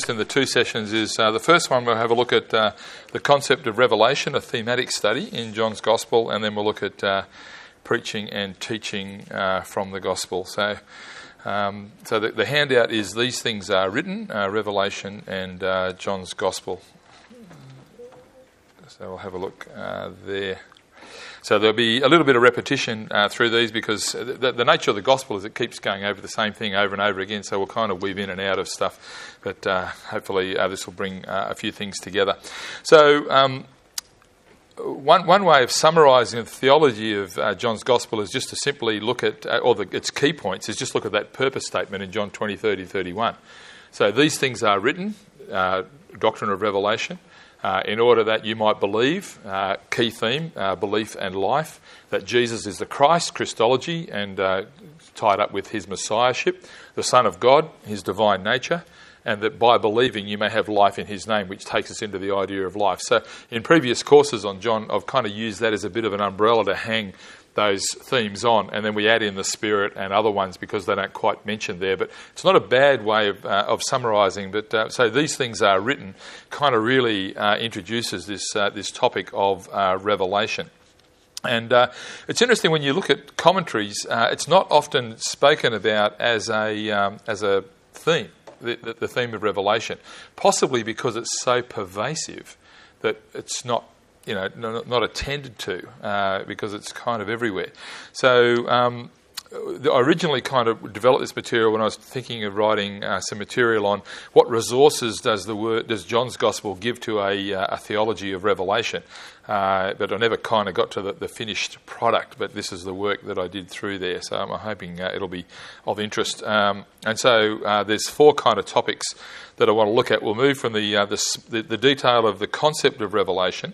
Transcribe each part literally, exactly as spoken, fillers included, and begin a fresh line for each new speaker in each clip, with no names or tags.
discussed in the two sessions is uh, the first one we'll have a look at uh, the concept of revelation, a thematic study in John's Gospel, and then we'll look at uh, preaching and teaching uh, from the Gospel. So um, so the, the handout is these things are written, uh, Revelation and uh, John's Gospel. So we'll have a look uh, there. So there'll be a little bit of repetition uh, through these because the, the nature of the gospel is it keeps going over the same thing over and over again, so we'll kind of weave in and out of stuff, but uh, hopefully uh, this will bring uh, a few things together. So um, one one way of summarising the theology of uh, John's gospel is just to simply look at, uh, or the, its key points, is just look at that purpose statement in John twenty, thirty, thirty-one. So these things are written, uh, doctrine of revelation, Uh, in order that you might believe, uh, key theme, uh, belief and life, that Jesus is the Christ, Christology, and uh, tied up with his messiahship, the Son of God, his divine nature, and that by believing you may have life in his name, which takes us into the idea of life. So in previous courses on John, I've kind of used that as a bit of an umbrella to hang those themes on, and then we add in the Spirit and other ones because they don't quite mention there. But it's not a bad way of, uh, of summarising. But uh, so these things are written kind of really uh, introduces this uh, this topic of uh, revelation. And uh, it's interesting when you look at commentaries, uh, it's not often spoken about as a um, as a theme, the, the, the theme of revelation, possibly because it's so pervasive that it's not, you know, not attended to uh, because it's kind of everywhere. So um, I originally kind of developed this material when I was thinking of writing uh, some material on what resources does the word, does John's Gospel give to a, uh, a theology of revelation. Uh, but I never kind of got to the, the finished product, but this is the work that I did through there. So I'm hoping uh, it'll be of interest. Um, and so uh, there's four kind of topics that I want to look at. We'll move from the, uh, the, the detail of the concept of revelation,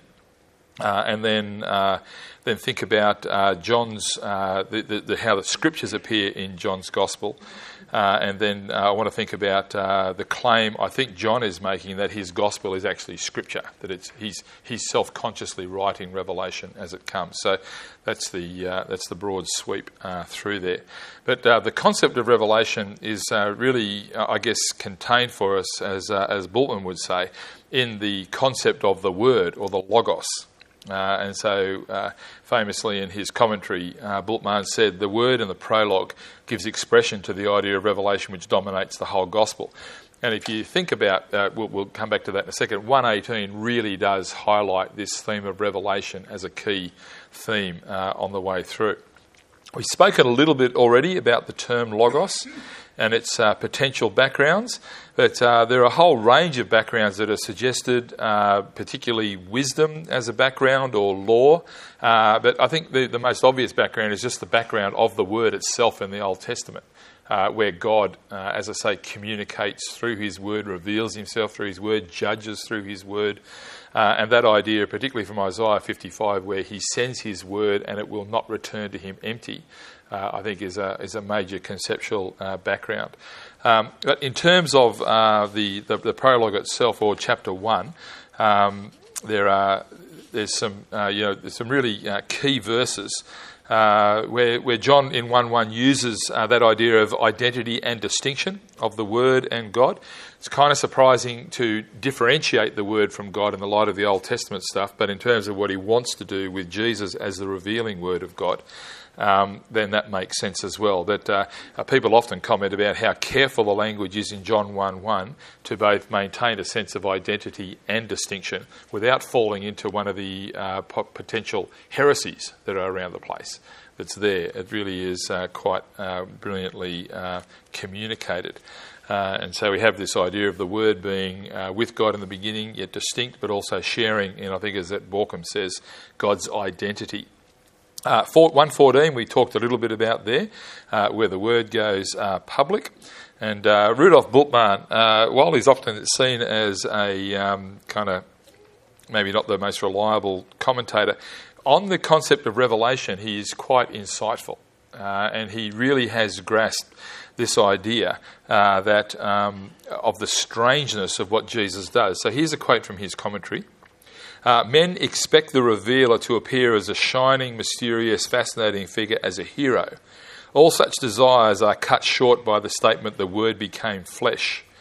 Uh, and then uh, then think about uh, John's uh, the, the, the, how the scriptures appear in John's Gospel, uh, and then uh, I want to think about uh, the claim I think John is making that his Gospel is actually Scripture, that it's he's he's self-consciously writing Revelation as it comes. So that's the uh, that's the broad sweep uh, through there. But uh, the concept of revelation is uh, really, uh, I guess, contained for us, as uh, as Bultmann would say, in the concept of the Word or the Logos. Uh, and so, uh, famously in his commentary, uh, Bultmann said, the word in the prologue gives expression to the idea of revelation which dominates the whole gospel. And if you think about, uh, we'll, we'll come back to that in a second, one eighteen really does highlight this theme of revelation as a key theme uh, on the way through. We've spoken a little bit already about the term logos and its uh, potential backgrounds, but uh, there are a whole range of backgrounds that are suggested, uh, particularly wisdom as a background or law. Uh, but I think the, the most obvious background is just the background of the word itself in the Old Testament, uh, where God, uh, as I say, communicates through his word, reveals himself through his word, judges through his word. Uh, and that idea, particularly from Isaiah fifty-five, where he sends his word and it will not return to him empty, uh, I think is a is a major conceptual uh, background. Um, but in terms of uh, the, the the prologue itself, or chapter one, um, there are there's some uh, you know there's some really uh, key verses uh, where where John in one one uses uh, that idea of identity and distinction of the Word and God. It's kind of surprising to differentiate the Word from God in the light of the Old Testament stuff, but in terms of what he wants to do with Jesus as the revealing Word of God, um, then that makes sense as well. That uh, people often comment about how careful the language is in John one one to both maintain a sense of identity and distinction without falling into one of the uh, potential heresies that are around the place. That's there. It really is uh, quite uh, brilliantly uh, communicated. Uh, and so we have this idea of the Word being uh, with God in the beginning, yet distinct, but also sharing, and I think as that Borkham says, God's identity. Uh, one fourteen we talked a little bit about there, uh, where the Word goes uh, public. And uh, Rudolf Bultmann, uh, while he's often seen as a um, kind of maybe not the most reliable commentator, on the concept of revelation he is quite insightful. Uh, and he really has grasped this idea uh, that um, of the strangeness of what Jesus does. So here's a quote from his commentary. Uh, Men expect the revealer to appear as a shining, mysterious, fascinating figure, as a hero. All such desires are cut short by the statement, the Word became flesh.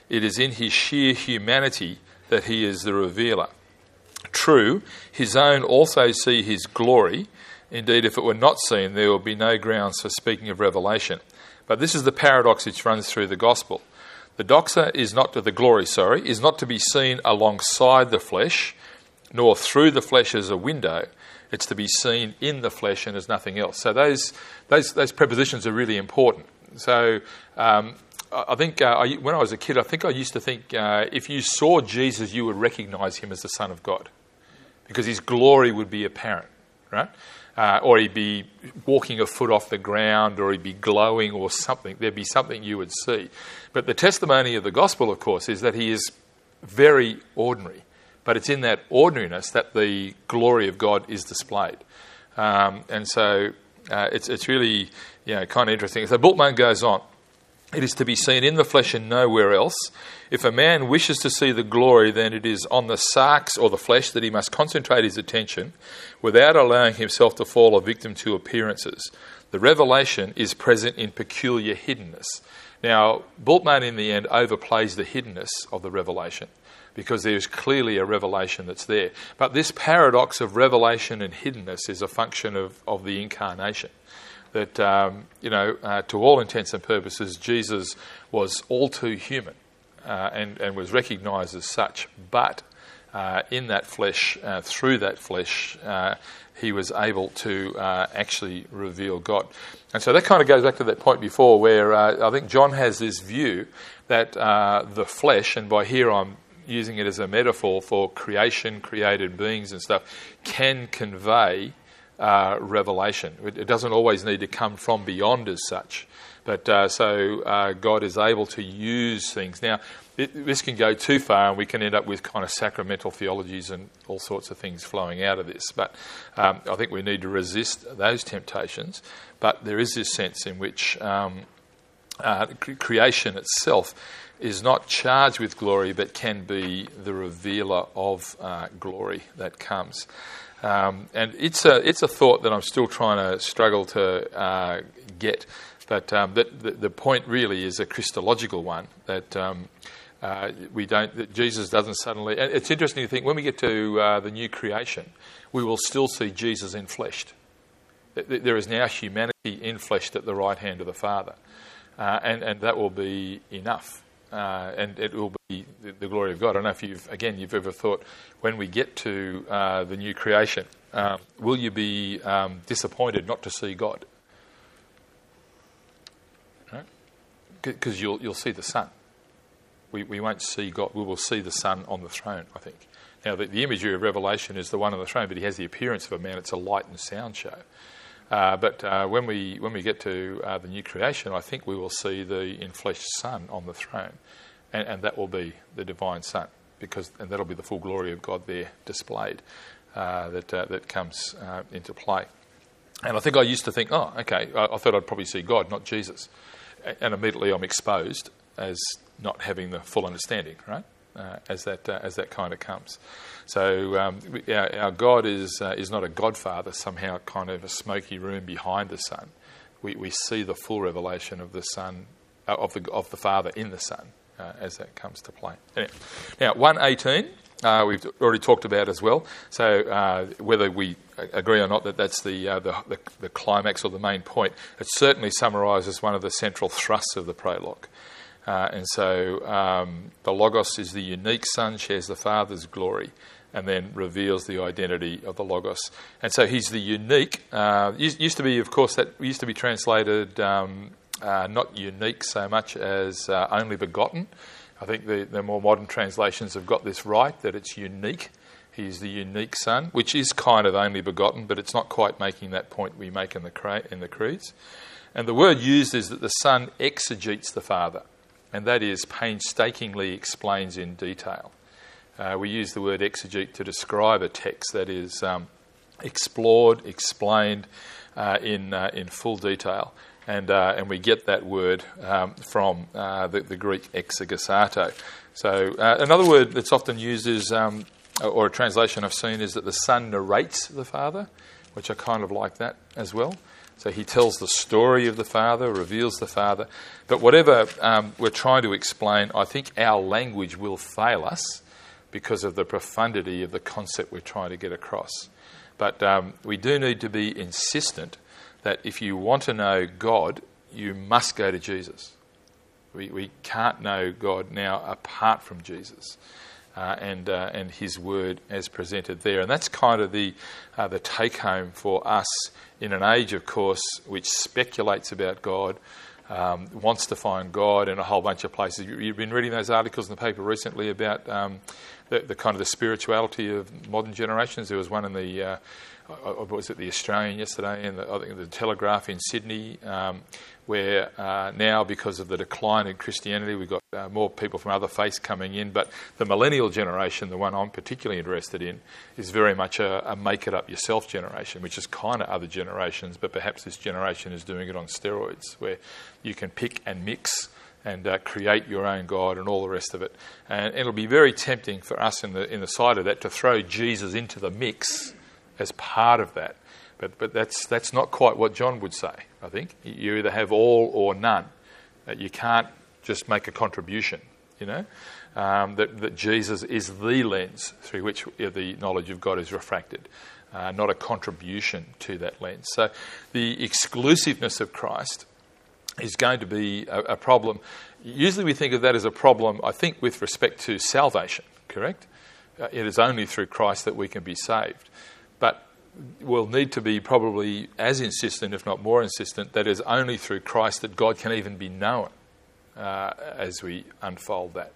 It is in his sheer humanity that he is the revealer. True, his own also see his glory. Indeed, if it were not seen, there would be no grounds for speaking of revelation. But this is the paradox which runs through the gospel. The doxa is not to the glory, sorry, is not to be seen alongside the flesh, nor through the flesh as a window. It's to be seen in the flesh and as nothing else. So those those those prepositions are really important. So um, I think uh, I, when I was a kid, I think I used to think uh, if you saw Jesus, you would recognise him as the Son of God, because his glory would be apparent, right? Uh, or he'd be walking a foot off the ground, or he'd be glowing or something. There'd be something you would see. But the testimony of the gospel, of course, is that he is very ordinary. But it's in that ordinariness that the glory of God is displayed. Um, and so uh, it's it's really you know, kind of interesting. So Bultmann goes on. It is to be seen in the flesh and nowhere else. If a man wishes to see the glory, then it is on the sarx or the flesh that he must concentrate his attention without allowing himself to fall a victim to appearances. The revelation is present in peculiar hiddenness. Now, Bultmann in the end overplays the hiddenness of the revelation, because there's clearly a revelation that's there. But this paradox of revelation and hiddenness is a function of, of the incarnation. That, um, you know, uh, to all intents and purposes, Jesus was all too human uh, and, and was recognised as such. But uh, in that flesh, uh, through that flesh, uh, he was able to uh, actually reveal God. And so that kind of goes back to that point before where uh, I think John has this view that uh, the flesh, and by here I'm using it as a metaphor for creation, created beings and stuff, can convey Uh, revelation. It, it doesn't always need to come from beyond as such. But uh, so uh, God is able to use things. Now, it, this can go too far and we can end up with kind of sacramental theologies and all sorts of things flowing out of this. But um, I think we need to resist those temptations. But there is this sense in which um, uh, creation itself is not charged with glory, but can be the revealer of uh, glory that comes. Um, and it's a it's a thought that I'm still trying to struggle to uh, get, but um, that the, the point really is a Christological one, that um, uh, we don't that Jesus doesn't suddenly. And it's interesting to think when we get to uh, the new creation, we will still see Jesus enfleshed. There is now humanity enfleshed at the right hand of the Father, uh, and and that will be enough. Uh, and it will be the, the glory of God. I don't know if you've, again, you've ever thought, when we get to uh, the new creation, um, will you be um, disappointed not to see God? Because right? you'll you'll see the Son. We we won't see God. We will see the Son on the throne, I think. Now, the, the imagery of Revelation is the one on the throne, but he has the appearance of a man. It's a light and sound show. Uh, but uh, when we when we get to uh, the new creation, I think we will see the enfleshed Son on the throne, and, and that will be the divine Son, because and that'll be the full glory of God there displayed uh, that uh, that comes uh, into play. And I think I used to think, oh, okay, I, I thought I'd probably see God, not Jesus, and immediately I'm exposed as not having the full understanding, right? Uh, as that uh, as that kind of comes. So um, our, our God is uh, is not a Godfather, somehow kind of a smoky room behind the Son. We we see the full revelation of the Son, uh, of the of the Father in the Son, uh, as that comes to play. Anyway, now one eighteen uh, we've already talked about as well. So uh, whether we agree or not that that's the, uh, the the the climax or the main point, it certainly summarises one of the central thrusts of the prologue. Uh, and so um, the Logos is the unique Son, shares the Father's glory, and then reveals the identity of the Logos. And so he's the unique. Uh, used, used to be, of course, that used to be translated um, uh, not unique so much as uh, only begotten. I think the, the more modern translations have got this right, that it's unique. He's the unique Son, which is kind of only begotten, but it's not quite making that point we make in the cre- in the creeds. And the word used is that the Son exegetes the Father. And that is painstakingly explains in detail. Uh, we use the word exegete to describe a text that is um, explored, explained uh, in uh, in full detail, and uh, and we get that word um, from uh, the, the Greek exegesato. So uh, another word that's often used is, um, or a translation I've seen, is that the Son narrates the Father, which I kind of like that as well. So he tells the story of the Father, reveals the Father. But whatever um, we're trying to explain, I think our language will fail us because of the profundity of the concept we're trying to get across. But um, we do need to be insistent that if you want to know God, you must go to Jesus. We, we can't know God now apart from Jesus. Uh, and uh, and his word as presented there. And that's kind of the uh, the take-home for us in an age, of course, which speculates about God, um, wants to find God in a whole bunch of places. You, you've been reading those articles in the paper recently about um, the, the kind of the spirituality of modern generations. There was one in the, uh, what was it, the Australian yesterday, and the, I think the Telegraph in Sydney, um, where uh, now, because of the decline in Christianity, we've got uh, more people from other faiths coming in. But the millennial generation, the one I'm particularly interested in, is very much a, a make-it-up-yourself generation, which is kind of other generations, but perhaps this generation is doing it on steroids, where you can pick and mix and uh, create your own God and all the rest of it. And it'll be very tempting for us in the in the side of that to throw Jesus into the mix as part of that. But but that's that's not quite what John would say, I think. You either have all or none. That you can't just make a contribution, you know. Um, that, that Jesus is the lens through which the knowledge of God is refracted, uh, not a contribution to that lens. So the exclusiveness of Christ is going to be a, a problem. Usually we think of that as a problem, I think, with respect to salvation, correct? Uh, it is only through Christ that we can be saved. But we'll need to be probably as insistent, if not more insistent, that it is only through Christ that God can even be known uh, as we unfold that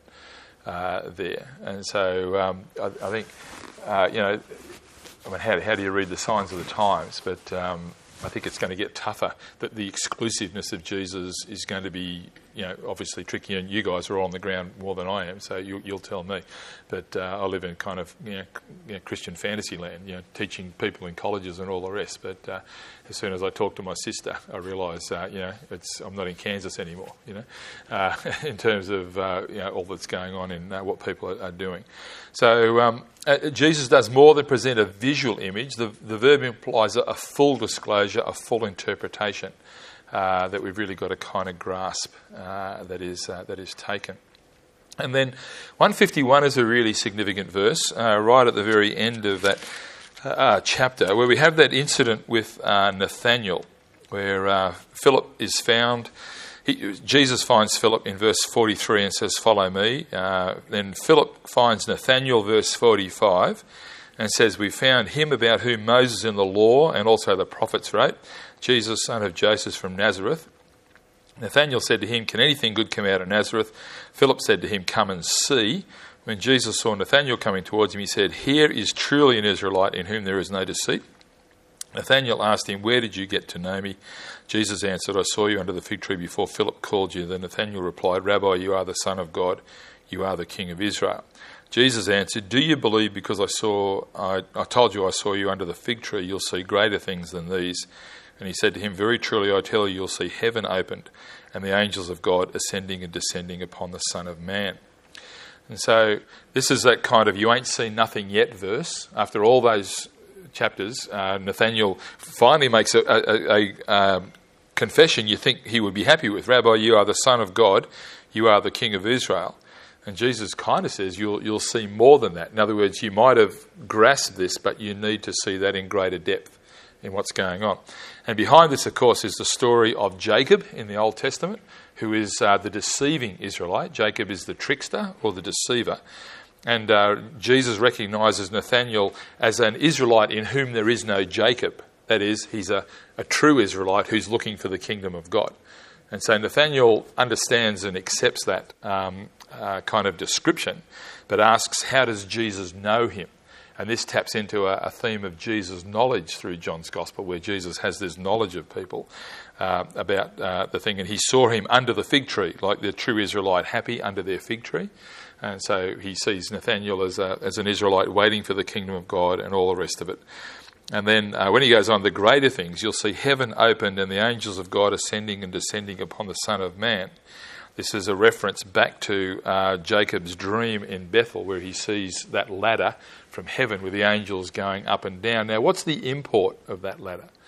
uh, there. And so um, I, I think, uh, you know, I mean, how, how do you read the signs of the times? But um, I think it's going to get tougher, that the exclusiveness of Jesus is going to be, you know, obviously tricky, and you guys are all on the ground more than I am, so you, you'll tell me. But uh, I live in kind of, you know, you know, Christian fantasy land, you know, teaching people in colleges and all the rest. But uh, as soon as I talk to my sister, I realise, uh, you know, it's I'm not in Kansas anymore, you know, uh, in terms of, uh, you know, all that's going on in uh, what people are, are doing. So um, uh, Jesus does more than present a visual image. The, the verb implies a, a full disclosure, a full interpretation. Uh, that we've really got to kind of grasp uh, that is uh, that is taken. And then one fifty-one is a really significant verse, uh, right at the very end of that uh, chapter, where we have that incident with uh, Nathanael, where uh, Philip is found. He, Jesus finds Philip in verse forty-three and says, "Follow me." Uh, then Philip finds Nathanael, verse forty-five, and says, "We found him about whom Moses in the law and also the prophets wrote, Jesus, son of Joseph from Nazareth." Nathanael said to him, "Can anything good come out of Nazareth?" Philip said to him, "Come and see." When Jesus saw Nathanael coming towards him, he said, "Here is truly an Israelite in whom there is no deceit." Nathanael asked him, "Where did you get to know me?" Jesus answered, "I saw you under the fig tree before Philip called you." Then Nathanael replied, "Rabbi, you are the Son of God. You are the King of Israel." Jesus answered, "Do you believe because I saw, I, I told you I saw you under the fig tree, you'll see greater things than these?" And he said to him, "Very truly I tell you, you'll see heaven opened and the angels of God ascending and descending upon the Son of Man." And so this is that kind of you ain't seen nothing yet verse. After all those chapters, uh, Nathanael finally makes a, a, a, a confession you think he would be happy with. "Rabbi, you are the Son of God. You are the King of Israel." And Jesus kind of says you'll you'll see more than that. In other words, you might have grasped this, but you need to see that in greater depth in what's going on. And behind this, of course, is the story of Jacob in the Old Testament, who is uh, the deceiving Israelite. Jacob is the trickster or the deceiver. And uh, Jesus recognises Nathanael as an Israelite in whom there is no Jacob. That is, he's a, a true Israelite who's looking for the kingdom of God. And so Nathanael understands and accepts that um, uh, kind of description, but asks, how does Jesus know him? And this taps into a, a theme of Jesus' knowledge through John's Gospel, where Jesus has this knowledge of people uh, about uh, the thing. And he saw him under the fig tree, like the true Israelite, happy under their fig tree. And so he sees Nathanael as, a, as an Israelite waiting for the kingdom of God and all the rest of it. And then uh, when he goes on, the greater things, you'll see heaven opened and the angels of God ascending and descending upon the Son of Man. This is a reference back to uh, Jacob's dream in Bethel, where he sees that ladder from heaven with the angels going up and down. Now, what's the import of that ladder?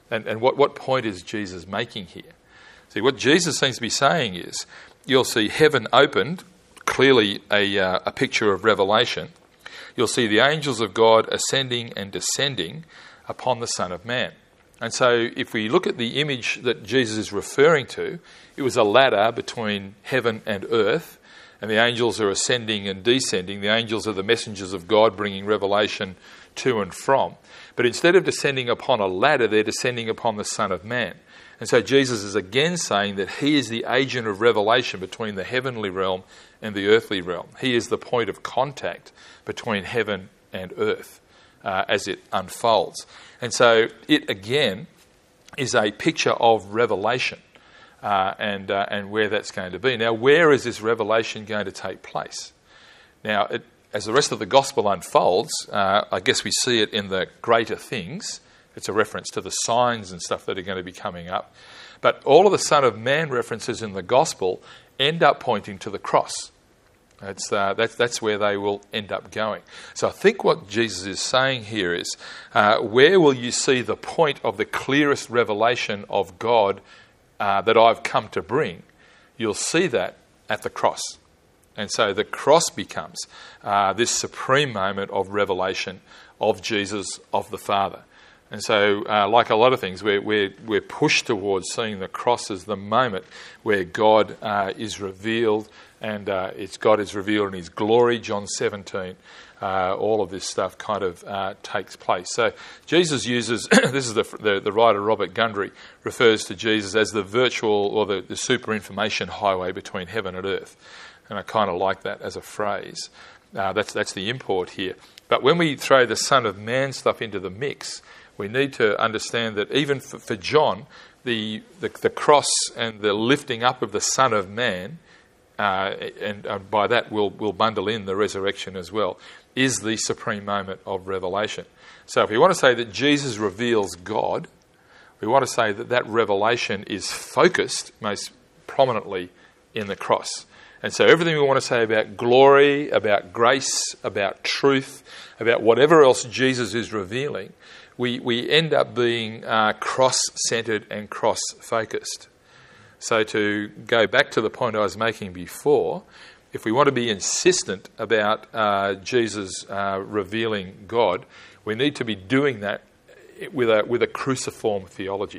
And, and what, what point is Jesus making here? See, what Jesus seems to be saying is, you'll see heaven opened, clearly a, uh, a picture of Revelation. You'll see the angels of God ascending and descending upon the Son of Man. And so if we look at the image that Jesus is referring to, it was a ladder between heaven and earth, and the angels are ascending and descending. The angels are the messengers of God bringing revelation to and from. But instead of descending upon a ladder, they're descending upon the Son of Man. And so Jesus is again saying that he is the agent of revelation between the heavenly realm and the earthly realm. He is the point of contact between heaven and earth uh, as it unfolds. And so it again is a picture of revelation uh, and uh, and where that's going to be. Now, where is this revelation going to take place? Now, it, as the rest of the gospel unfolds, uh, I guess we see it in the greater things. It's a reference to the signs and stuff that are going to be coming up. But all of the Son of Man references in the gospel end up pointing to the cross. It's, uh, that's, that's where they will end up going. So I think what Jesus is saying here is, uh, where will you see the point of the clearest revelation of God uh, that I've come to bring? You'll see that at the cross. And so the cross becomes uh, this supreme moment of revelation of Jesus, of the Father. And so, uh, like a lot of things, we're, we're, we're pushed towards seeing the cross as the moment where God uh, is revealed, and uh, it's God is revealed in his glory, John seventeen. Uh, all of this stuff kind of uh, takes place. So Jesus uses, this is the, the, the writer Robert Gundry refers to Jesus as the virtual or the, the super information highway between heaven and earth. And I kind of like that as a phrase. Uh, that's, that's the import here. But when we throw the Son of Man stuff into the mix, we need to understand that even for, for John, the, the the cross and the lifting up of the Son of Man, uh, and uh, by that we'll, we'll bundle in the resurrection as well, is the supreme moment of revelation. So if we want to say that Jesus reveals God, we want to say that that revelation is focused most prominently in the cross. And so everything we want to say about glory, about grace, about truth, about whatever else Jesus is revealing, we, we end up being uh, cross-centred and cross-focused. So to go back to the point I was making before, if we want to be insistent about uh, Jesus uh, revealing God, we need to be doing that with a with a cruciform theology.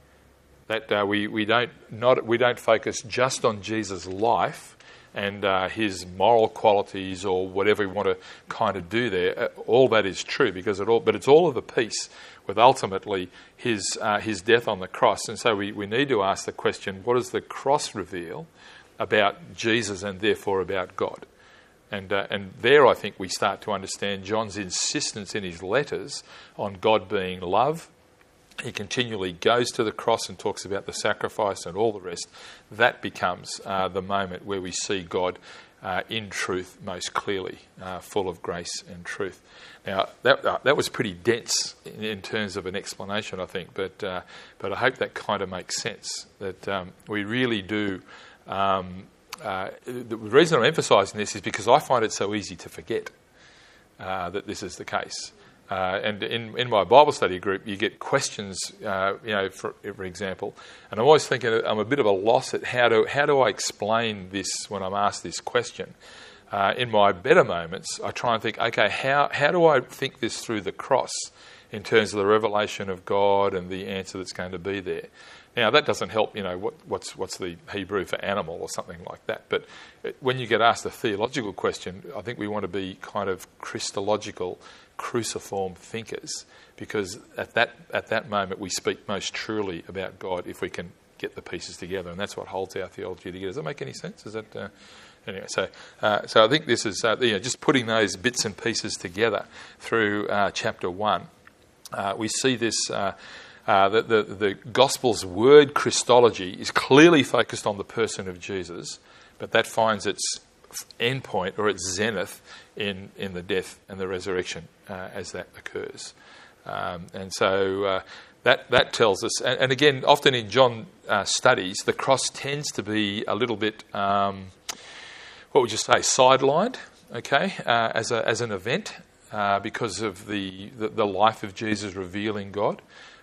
That uh, we we don't not we don't focus just on Jesus' life and uh, his moral qualities or whatever we want to kind of do there. All that is true, because it all, but it's all of a piece with ultimately his uh, his death on the cross. And so we, we need to ask the question: what does the cross reveal about Jesus and therefore about God? And uh, and there, I think we start to understand John's insistence in his letters on God being love. He continually goes to the cross and talks about the sacrifice and all the rest. That becomes uh, the moment where we see God uh, in truth most clearly, uh, full of grace and truth. Now, that uh, that was pretty dense in, in terms of an explanation, I think, but uh, but I hope that kind of makes sense, that um, we really do... Um, uh, the reason I'm emphasising this is because I find it so easy to forget uh, that this is the case. Uh, and in, in my Bible study group, you get questions, uh, you know, for, for example, and I'm always thinking I'm a bit of a loss at how do how do I explain this when I'm asked this question. Uh, in my better moments, I try and think, okay, how how do I think this through the cross in terms of the revelation of God and the answer that's going to be there? Now, that doesn't help, you know, what, what's what's the Hebrew for animal or something like that. But when you get asked a theological question, I think we want to be kind of Christological, cruciform thinkers, because at that at that moment we speak most truly about God if we can get the pieces together, and that's what holds our theology together. Does that make any sense? Is that uh, anyway? So, uh, so I think this is uh, you know, just putting those bits and pieces together through uh, chapter one. Uh, we see this. Uh, Uh, the, the, the Gospel's word Christology is clearly focused on the person of Jesus, but that finds its endpoint or its zenith in, in the death and the resurrection uh, as that occurs. Um, and so uh, that that tells us, and, and again, often in John uh, studies, the cross tends to be a little bit, um, what would you say, sidelined, okay, uh, as a as an event uh, because of the, the, the life of Jesus revealing God.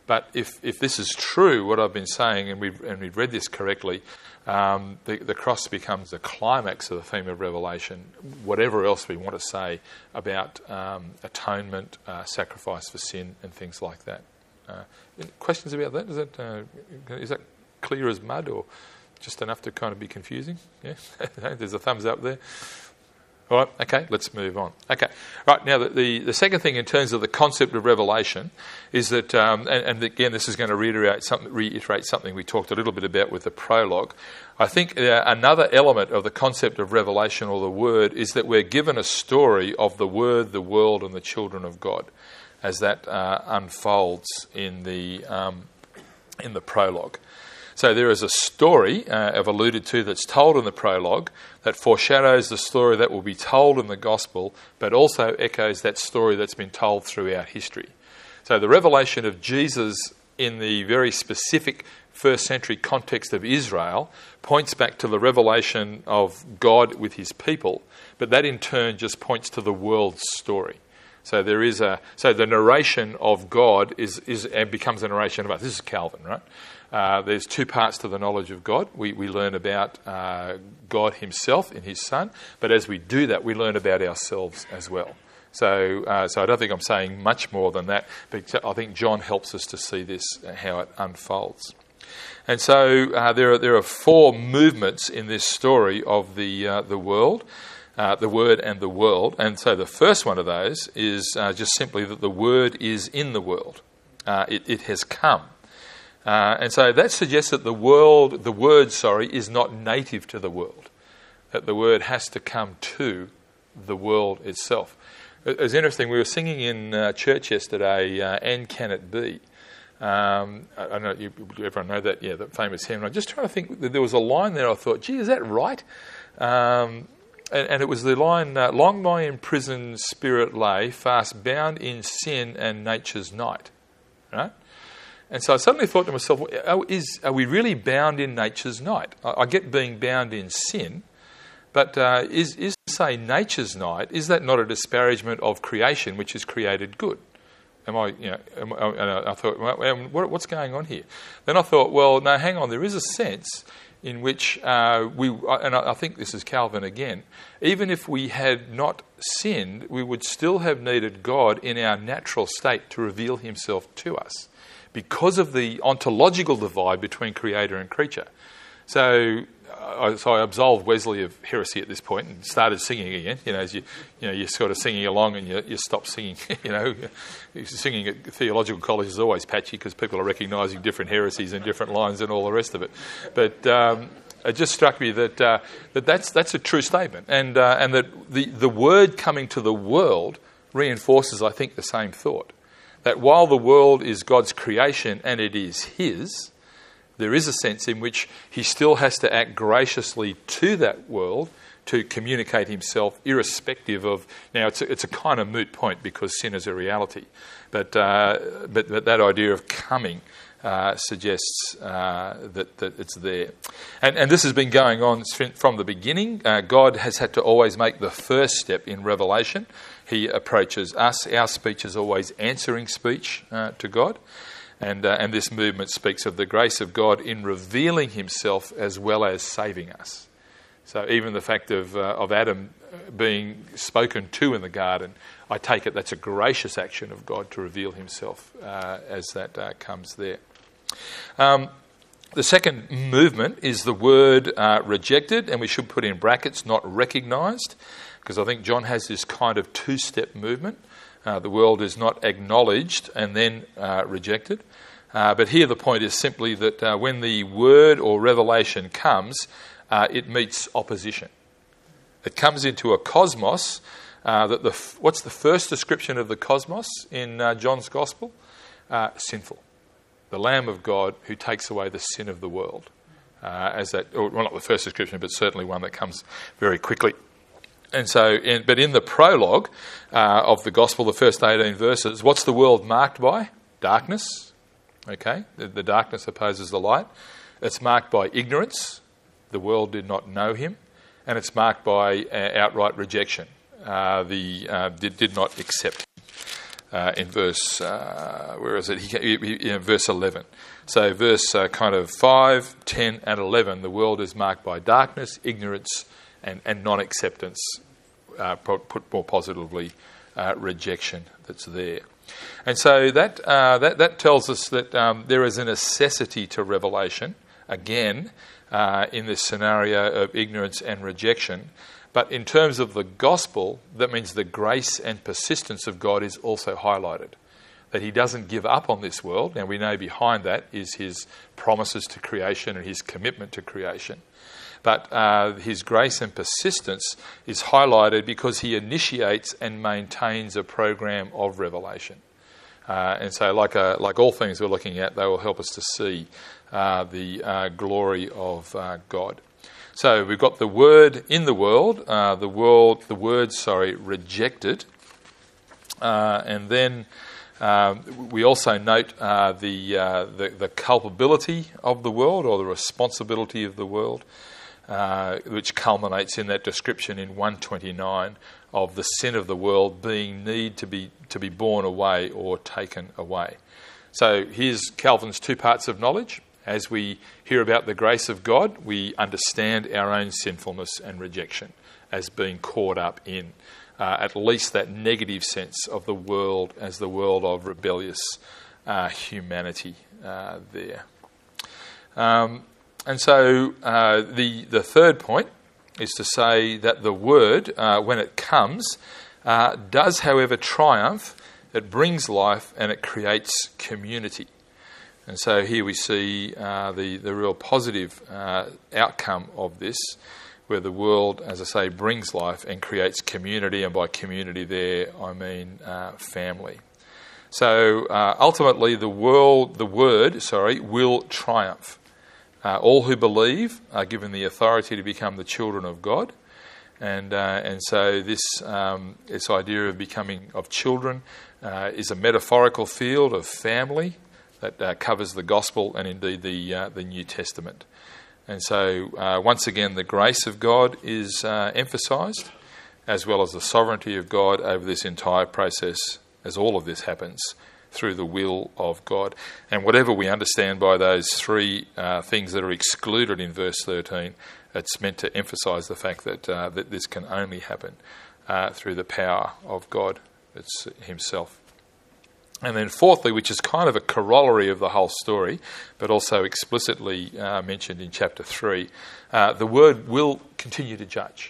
But if, if this is true, what I've been saying, and we've, and we've read this correctly, um, the, the cross becomes the climax of the theme of Revelation, whatever else we want to say about um, atonement, uh, sacrifice for sin, and things like that. Uh, questions about that? Is that, uh, is that clear as mud, or just enough to kind of be confusing? Yeah, there's a thumbs up there. All right, okay, let's move on. Okay, right, now the, the, the second thing in terms of the concept of revelation is that, um, and, and again, this is going to reiterate something, reiterate something we talked a little bit about with the prologue. I think uh, another element of the concept of revelation or the word is that we're given a story of the word, the world, and the children of God as that uh, unfolds in the um, in the prologue. So there is a story uh, I've alluded to that's told in the prologue that foreshadows the story that will be told in the gospel, but also echoes that story that's been told throughout history. So the revelation of Jesus in the very specific first century context of Israel points back to the revelation of God with his people, but that in turn just points to the world's story. So there is a so the narration of God is is and becomes a narration of us. This is Calvin, right? Uh, there's two parts to the knowledge of God. We we learn about uh, God himself in his Son, but as we do that, we learn about ourselves as well. So uh, so I don't think I'm saying much more than that, but I think John helps us to see this, uh, how it unfolds. And so uh, there are there are four movements in this story of the uh, the world. Uh, the Word and the world. And so the first one of those is uh, just simply that the Word is in the world. Uh, it, it has come. Uh, and so that suggests that the world, the Word, sorry, is not native to the world. That the Word has to come to the world itself. It was interesting, we were singing in uh, church yesterday, uh, And Can It Be? Um, I, I don't know, you, everyone know that, yeah, the famous hymn. I'm just trying to think, there was a line there I thought, gee, is that right? Um, And, and it was the line, uh, long my imprisoned spirit lay, fast bound in sin and nature's night. Right? And so I suddenly thought to myself, oh, is, are we really bound in nature's night? I, I get being bound in sin, but uh, is, is to say nature's night, is that not a disparagement of creation, which is created good? Am I, you know, am, and I thought, well, what, what's going on here? Then I thought, well, no, hang on, there is a sense in which uh, we, and I think this is Calvin again, even if we had not sinned, we would still have needed God in our natural state to reveal himself to us because of the ontological divide between creator and creature. So, uh, so I absolved Wesley of heresy at this point and started singing again. You know, as you, you know, you're sort of singing along and you, you stop singing. You know, singing at theological college is always patchy because people are recognising different heresies and different lines and all the rest of it. But um, it just struck me that uh, that that's that's a true statement, and uh, and that the the word coming to the world reinforces, I think, the same thought. That while the world is God's creation and it is his, there is a sense in which he still has to act graciously to that world to communicate himself, irrespective of... Now, it's a, it's a kind of moot point because sin is a reality, but uh, but, but that idea of coming uh, suggests uh, that, that it's there. And, and this has been going on from the beginning. Uh, God has had to always make the first step in revelation. He approaches us. Our speech is always answering speech uh, to God. And uh, and this movement speaks of the grace of God in revealing himself as well as saving us. So even the fact of uh, of Adam being spoken to in the garden, I take it that's a gracious action of God to reveal himself uh, as that uh, comes there. Um, the second movement is the word uh, rejected, and we should put in brackets, not recognised, because I think John has this kind of two-step movement. Uh, the world is not acknowledged and then uh, rejected. Uh, but here the point is simply that uh, when the word or revelation comes, uh, it meets opposition. It comes into a cosmos. Uh, that the f- what's the first description of the cosmos in uh, John's Gospel? Uh, sinful. The Lamb of God who takes away the sin of the world. Uh, as that, or, well, not the first description, but certainly one that comes very quickly. And so, in, but in the prologue uh, of the gospel, the first eighteen verses, what's the world marked by? Darkness. Okay, the, the darkness opposes the light. It's marked by ignorance. The world did not know him, and it's marked by uh, outright rejection. Uh, the uh, did, did not accept him. uh, in verse, uh, where is it? He, he, he, in verse eleven. So verse uh, kind of five, ten and eleven, the world is marked by darkness, ignorance and, and non-acceptance, uh, put more positively, uh, rejection that's there. And so that uh, that, that tells us that um, there is a necessity to revelation, again, uh, in this scenario of ignorance and rejection. But in terms of the gospel, that means the grace and persistence of God is also highlighted. That he doesn't give up on this world. Now we know behind that is his promises to creation and his commitment to creation. But uh, his grace and persistence is highlighted because he initiates and maintains a program of revelation. Uh, and so like a, like all things we're looking at, they will help us to see uh, the uh, glory of uh, God. So we've got the word in the world, uh, the world, the word, sorry, rejected. Uh, and then um, we also note uh, the, uh, the the culpability of the world, or the responsibility of the world, uh, which culminates in that description in one twenty-nine of the sin of the world being need to be to be borne away or taken away. So here's Calvin's two parts of knowledge. As we hear about the grace of God, we understand our own sinfulness and rejection as being caught up in uh, at least that negative sense of the world as the world of rebellious uh, humanity uh, there. Um, and so uh, the, the third point is to say that the word, uh, when it comes, uh, does, however, triumph. It brings life and it creates community. And so here we see uh, the, the real positive uh, outcome of this, where the world, as I say, brings life and creates community, and by community there I mean uh, family. So uh, ultimately the world, the word, sorry, will triumph. Uh, all who believe are given the authority to become the children of God, and uh, and so this um, this idea of becoming of children uh, is a metaphorical field of family that uh, covers the gospel and indeed the uh, the New Testament. And so uh, once again the grace of God is uh, emphasised, as well as the sovereignty of God over this entire process, as all of this happens through the will of God. And whatever we understand by those three uh, things that are excluded in verse thirteen, it's meant to emphasise the fact that uh, that this can only happen uh, through the power of God it's himself. And then fourthly, which is kind of a corollary of the whole story, but also explicitly uh, mentioned in chapter three, uh, the word will continue to judge.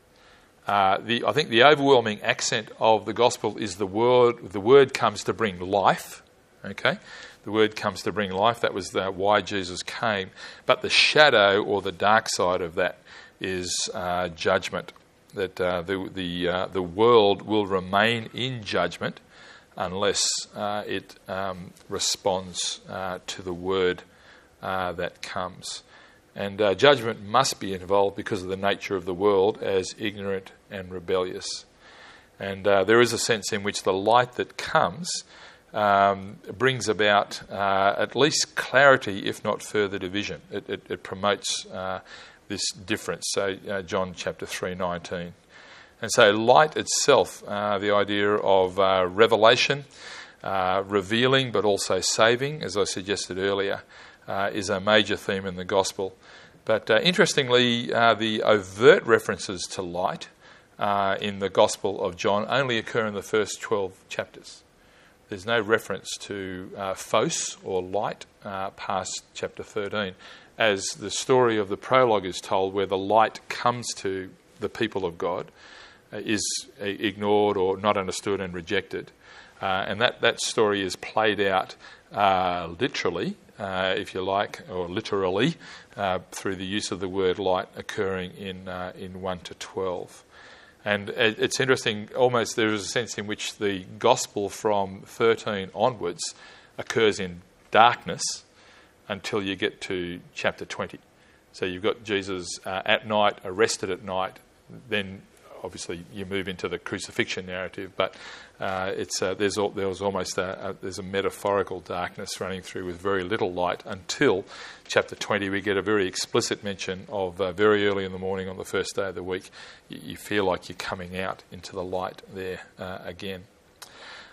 Uh, the, I think the overwhelming accent of the gospel is the word. The word comes to bring life. Okay, the word comes to bring life. That was the, why Jesus came. But the shadow or the dark side of that is uh, judgment. That uh, the the uh, the world will remain in judgment unless uh, it um, responds uh, to the word uh, that comes. And uh, judgment must be involved because of the nature of the world as ignorant and rebellious. And uh, there is a sense in which the light that comes um, brings about uh, at least clarity, if not further division. It, it, it promotes uh, this difference. So uh, John chapter three nineteen. And so light itself, uh, the idea of uh, revelation, uh, revealing but also saving, as I suggested earlier, uh, is a major theme in the gospel. But uh, interestingly, uh, the overt references to light uh, in the Gospel of John only occur in the first twelve chapters. There's no reference to uh, phos or light uh, past chapter thirteen, as the story of the prologue is told, where the light comes to the people of God, uh, is ignored or not understood and rejected. Uh, and that, that story is played out uh, literally, uh, if you like, or literally, uh, through the use of the word light occurring in uh, in one to twelve. And it, it's interesting, almost there is a sense in which the gospel from thirteen onwards occurs in darkness until you get to chapter twenty. So you've got Jesus uh, at night, arrested at night, then obviously you move into the crucifixion narrative, but uh, it's uh, there's there was almost a, a, there's a metaphorical darkness running through with very little light until chapter twenty. We get a very explicit mention of uh, very early in the morning on the first day of the week. You, you feel like you're coming out into the light there uh, again.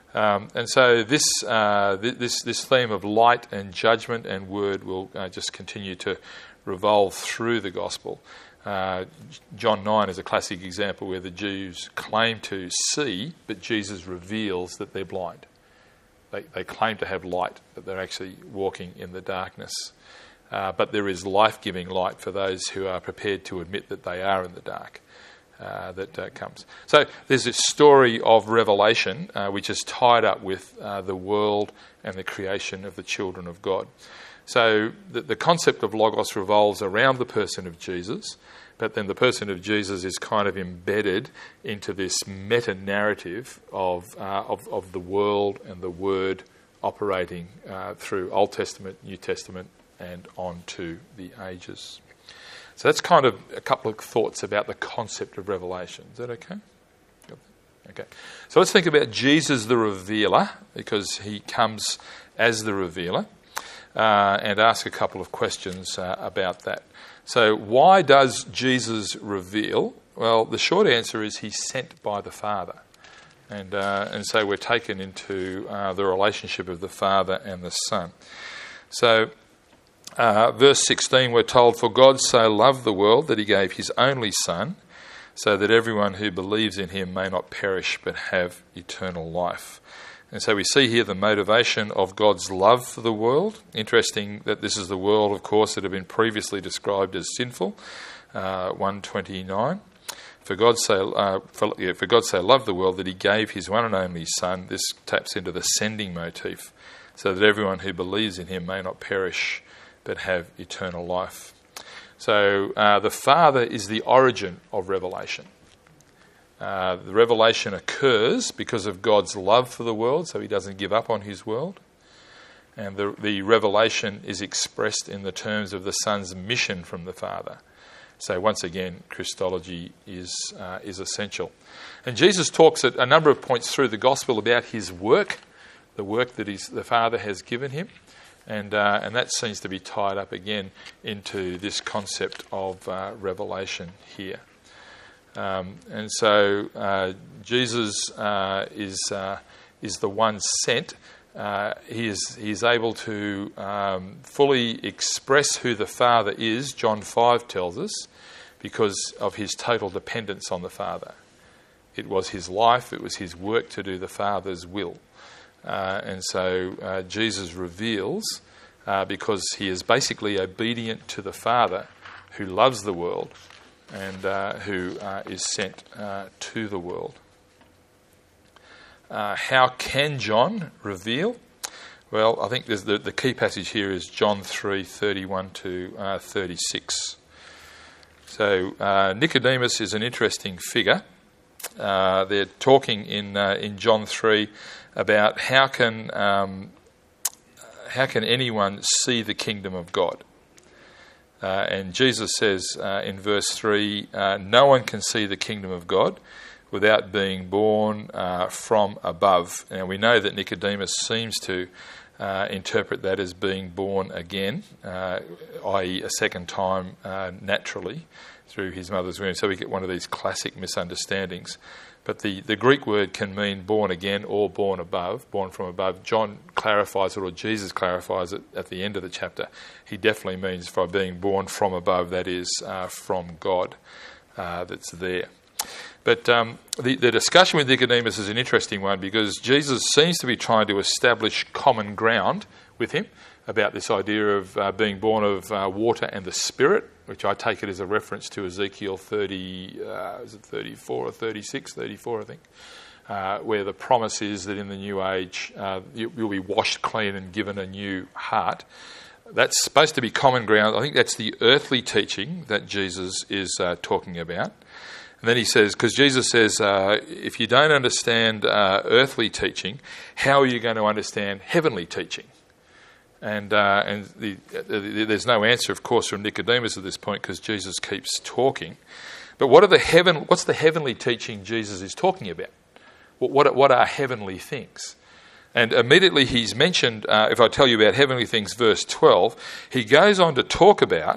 Um, and so this, uh, this this theme of light and judgment and word will uh, just continue to revolve through the gospel. Uh, John nine is a classic example where the Jews claim to see, but Jesus reveals that they're blind. They, they claim to have light, but they're actually walking in the darkness. Uh, but there is life-giving light for those who are prepared to admit that they are in the dark. Uh, that uh, comes. So there's this story of Revelation uh, which is tied up with uh, the world and the creation of the children of God. So the, the concept of Logos revolves around the person of Jesus, but then the person of Jesus is kind of embedded into this meta-narrative of, uh, of, of the world and the Word operating uh, through Old Testament, New Testament, and on to the ages. So that's kind of a couple of thoughts about the concept of revelation. Is that okay? Okay. So let's think about Jesus the revealer, because he comes as the revealer, uh, and ask a couple of questions uh, about that. So why does Jesus reveal? Well, the short answer is he's sent by the Father. And, uh, and so we're taken into uh, the relationship of the Father and the Son. So... Uh, verse sixteen, we're told, "For God so loved the world that he gave his only Son, so that everyone who believes in him may not perish but have eternal life." And so we see here the motivation of God's love for the world. Interesting that this is the world, of course, that had been previously described as sinful. Uh, one twenty-nine. For God so uh, for, yeah, for God so loved the world that he gave his one and only Son. This taps into the sending motif, so that everyone who believes in him may not perish but have eternal life. So uh, the Father is the origin of revelation. Uh, the revelation occurs because of God's love for the world, so he doesn't give up on his world. And the, the revelation is expressed in the terms of the Son's mission from the Father. So once again, Christology is uh, is essential. And Jesus talks at a number of points through the gospel about his work, the work that he's, the Father has given him. And uh, and that seems to be tied up again into this concept of uh, revelation here. Um, and so uh, Jesus uh, is uh, is the one sent. Uh, he is he is able to um, fully express who the Father is. John five tells us, because of his total dependence on the Father. It was his life. It was his work to do the Father's will. Uh, and so uh, Jesus reveals, uh, because he is basically obedient to the Father who loves the world and uh, who uh, is sent uh, to the world. Uh, how can John reveal? Well, I think there's the, the key passage here is John three, thirty-one to thirty-six. So uh, Nicodemus is an interesting figure. Uh, they're talking in uh, in John three about how can um, how can anyone see the kingdom of God? Uh, and Jesus says uh, in verse three, uh, no one can see the kingdom of God without being born uh, from above. Now we know that Nicodemus seems to uh, interpret that as being born again, uh, that is a second time uh, naturally through his mother's womb. So we get one of these classic misunderstandings. But the, the Greek word can mean born again or born above, born from above. John clarifies it, or Jesus clarifies it at the end of the chapter. He definitely means by being born from above, that is, uh, from God, uh, that's there. But um, the, the discussion with Nicodemus is an interesting one, because Jesus seems to be trying to establish common ground with him about this idea of uh, being born of uh, water and the Spirit, which I take it as a reference to Ezekiel thirty, uh, is it thirty-four or thirty-six? thirty-four, I think, uh, where the promise is that in the new age uh, you, you'll be washed clean and given a new heart. That's supposed to be common ground. I think that's the earthly teaching that Jesus is uh, talking about. And then he says, because Jesus says, uh, if you don't understand uh, earthly teaching, how are you going to understand heavenly teaching? And uh, and the, the, there's no answer, of course, from Nicodemus at this point, because Jesus keeps talking. But what are the heaven? What's the heavenly teaching Jesus is talking about? What what, what are heavenly things? And immediately he's mentioned, uh, if I tell you about heavenly things, verse twelve, he goes on to talk about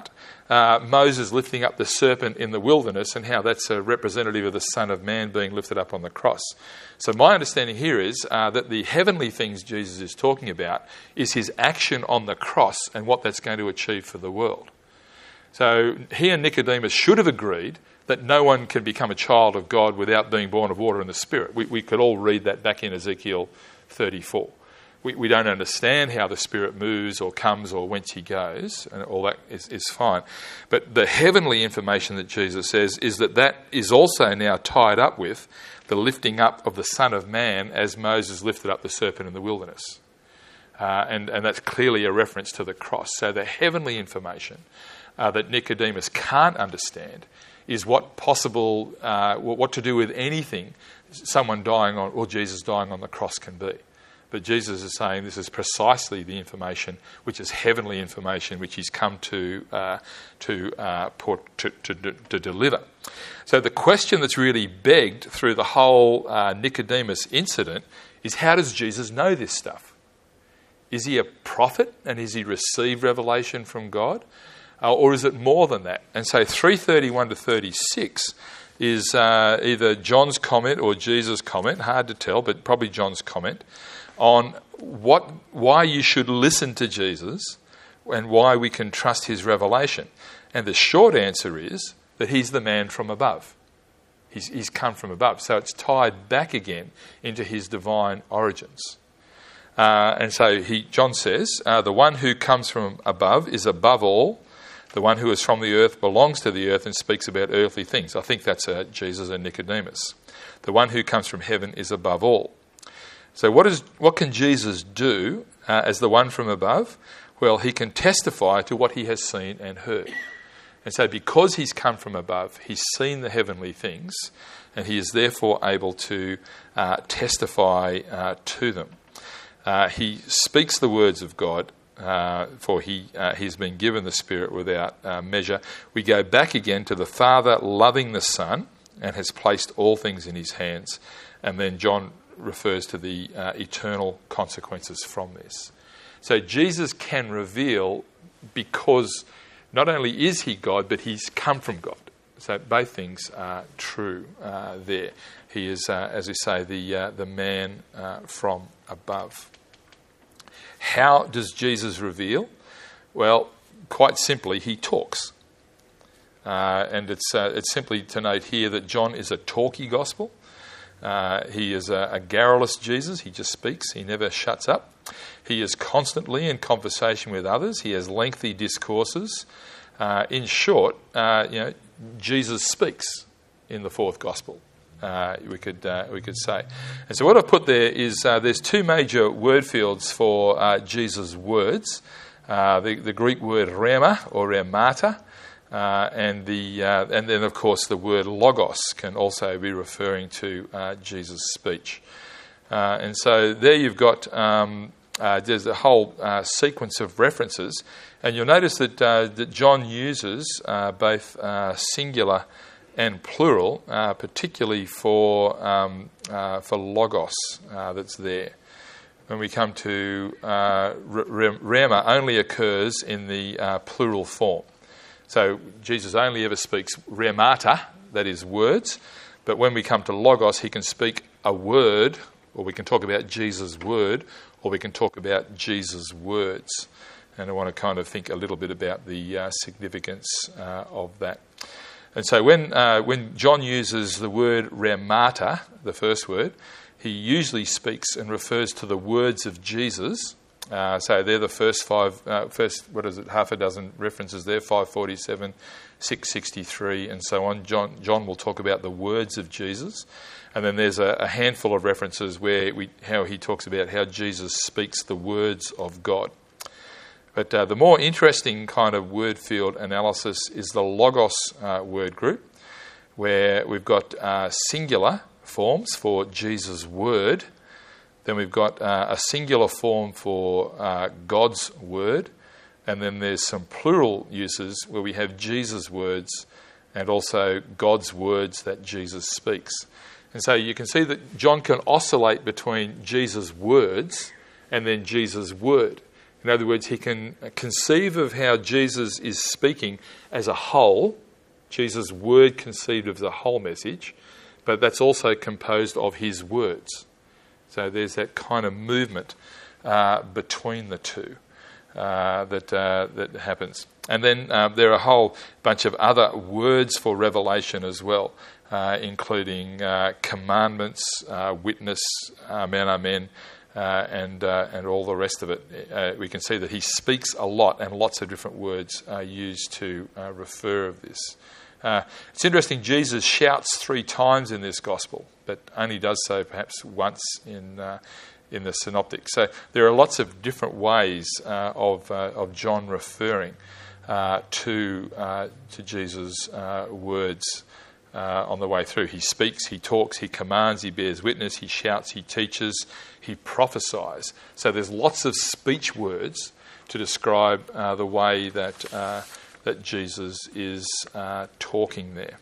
uh, Moses lifting up the serpent in the wilderness and how that's a representative of the Son of Man being lifted up on the cross. So my understanding here is uh, that the heavenly things Jesus is talking about is his action on the cross and what that's going to achieve for the world. So he and Nicodemus should have agreed that no one can become a child of God without being born of water and the Spirit. We, we could all read that back in Ezekiel thirty-four. We, we don't understand how the Spirit moves or comes or whence he goes, and all that is, is fine. But the heavenly information that Jesus says is that that is also now tied up with the lifting up of the Son of Man as Moses lifted up the serpent in the wilderness. Uh, and, and that's clearly a reference to the cross. So the heavenly information uh, that Nicodemus can't understand is what possible, uh, what to do with anything someone dying on, or Jesus dying on the cross can be. But Jesus is saying this is precisely the information, which is heavenly information, which he's come to uh, to, uh, put, to, to to deliver. So the question that's really begged through the whole uh, Nicodemus incident is, how does Jesus know this stuff? Is he a prophet and has he received revelation from God? Uh, or is it more than that? And so three thirty-one to thirty-six is uh, either John's comment or Jesus' comment, hard to tell, but probably John's comment, on what, why you should listen to Jesus and why we can trust his revelation. And the short answer is that he's the man from above. He's, he's come from above. So it's tied back again into his divine origins. Uh, and so he, John says, uh, the one who comes from above is above all. The one who is from the earth belongs to the earth and speaks about earthly things. I think that's uh, Jesus and Nicodemus. The one who comes from heaven is above all. So what is what can Jesus do uh, as the one from above? Well, he can testify to what he has seen and heard. And so because he's come from above, he's seen the heavenly things, and he is therefore able to uh, testify uh, to them. Uh, he speaks the words of God, uh, for he uh, he's been given the Spirit without uh, measure. We go back again to the Father loving the Son and has placed all things in his hands. And then John refers to the uh, eternal consequences from this. So Jesus can reveal because not only is he God, but he's come from God. So both things are true uh, there. He is, uh, as we say, the uh, the man uh, from above. How does Jesus reveal? Well, quite simply, he talks. Uh, and it's uh, it's simply to note here that John is a talky gospel. Uh, he is a, a garrulous Jesus. He just speaks. He never shuts up. He is constantly in conversation with others. He has lengthy discourses. Uh, in short, uh, you know, Jesus speaks in the fourth gospel. Uh, we could uh, we could say. And so what I've put there is uh, there's two major word fields for uh, Jesus' words. Uh, the, the Greek word rhema or rhemata. Uh, and the uh, and then, of course, the word logos can also be referring to uh, Jesus' speech. Uh, and so there you've got, um, uh, there's a whole uh, sequence of references. And you'll notice that, uh, that John uses uh, both uh, singular and plural, uh, particularly for, um, uh, for logos uh, that's there. When we come to uh, rhema, only occurs in the uh, plural form. So Jesus only ever speaks rhemata, that is words, but when we come to logos, he can speak a word, or we can talk about Jesus' word, or we can talk about Jesus' words. And I want to kind of think a little bit about the uh, significance uh, of that. And so when uh, when John uses the word rhemata, the first word, he usually speaks and refers to the words of Jesus. Uh, so they're the first five, uh, first, what is it, half a dozen references there, five forty-seven, six sixty-three, and so on. John John will talk about the words of Jesus. And then there's a, a handful of references where we, how he talks about how Jesus speaks the words of God. But uh, the more interesting kind of word field analysis is the logos uh, word group, where we've got uh, singular forms for Jesus' word. Then we've got uh, a singular form for uh, God's word. And then there's some plural uses where we have Jesus' words and also God's words that Jesus speaks. And so you can see that John can oscillate between Jesus' words and then Jesus' word. In other words, he can conceive of how Jesus is speaking as a whole, Jesus' word conceived of the whole message, but that's also composed of his words. So there's that kind of movement uh, between the two uh, that uh, that happens. And then uh, there are a whole bunch of other words for revelation as well, uh, including uh, commandments, uh, witness, amen, amen, uh, and uh, and all the rest of it. Uh, we can see that he speaks a lot, and lots of different words are used to uh, refer of this. Uh, it's interesting, Jesus shouts three times in this gospel, but only does so perhaps once in uh, in the synoptic. So there are lots of different ways uh, of uh, of John referring uh, to uh, to Jesus' uh, words uh, on the way through. He speaks, he talks, he commands, he bears witness, he shouts, he teaches, he prophesies. So there's lots of speech words to describe uh, the way that uh, that Jesus is uh, talking there.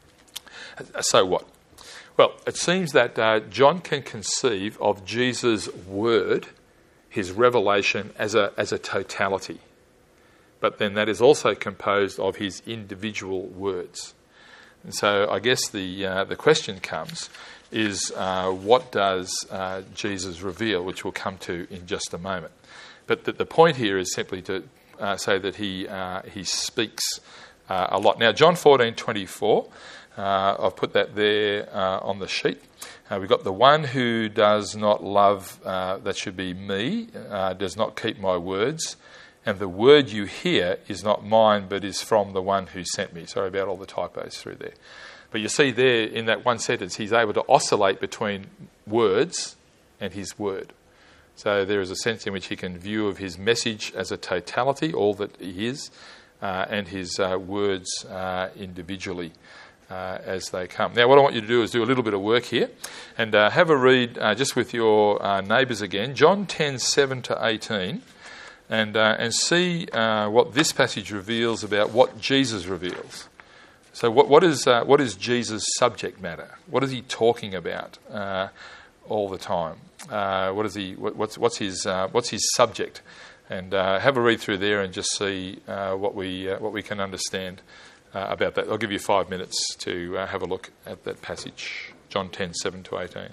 So what? Well, it seems that uh, John can conceive of Jesus' word, his revelation, as a as a totality. But then that is also composed of his individual words. And so I guess the uh, the question comes is uh, what does uh, Jesus reveal, which we'll come to in just a moment. But the, the point here is simply to Uh, say that he uh, he speaks uh, a lot. Now, John fourteen twenty-four, uh, I've put that there uh, on the sheet. Uh, we've got the one who does not love, uh, that should be me, uh, does not keep my words, and the word you hear is not mine, but is from the one who sent me. Sorry about all the typos through there. But you see there in that one sentence, he's able to oscillate between words and his word. So there is a sense in which he can view of his message as a totality, all that he is, uh, and his uh, words uh, individually uh, as they come. Now, what I want you to do is do a little bit of work here and uh, have a read uh, just with your uh, neighbours again, John ten, seven to eighteen, and, uh, and see uh, what this passage reveals about what Jesus reveals. So what, what, is, uh, what is Jesus' subject matter? What is he talking about uh, all the time? Uh, what is he? What, what's what's his uh, what's his subject? And uh, have a read through there and just see uh, what we uh, what we can understand uh, about that. I'll give you five minutes to uh, have a look at that passage, John ten, seven to eighteen.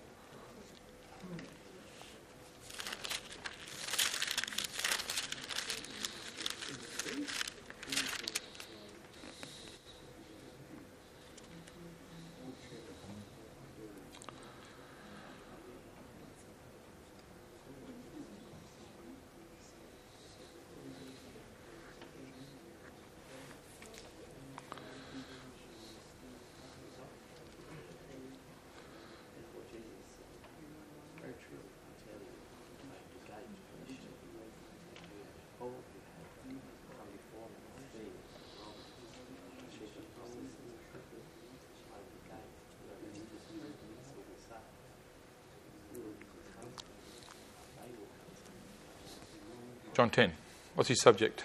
John ten. What's his subject?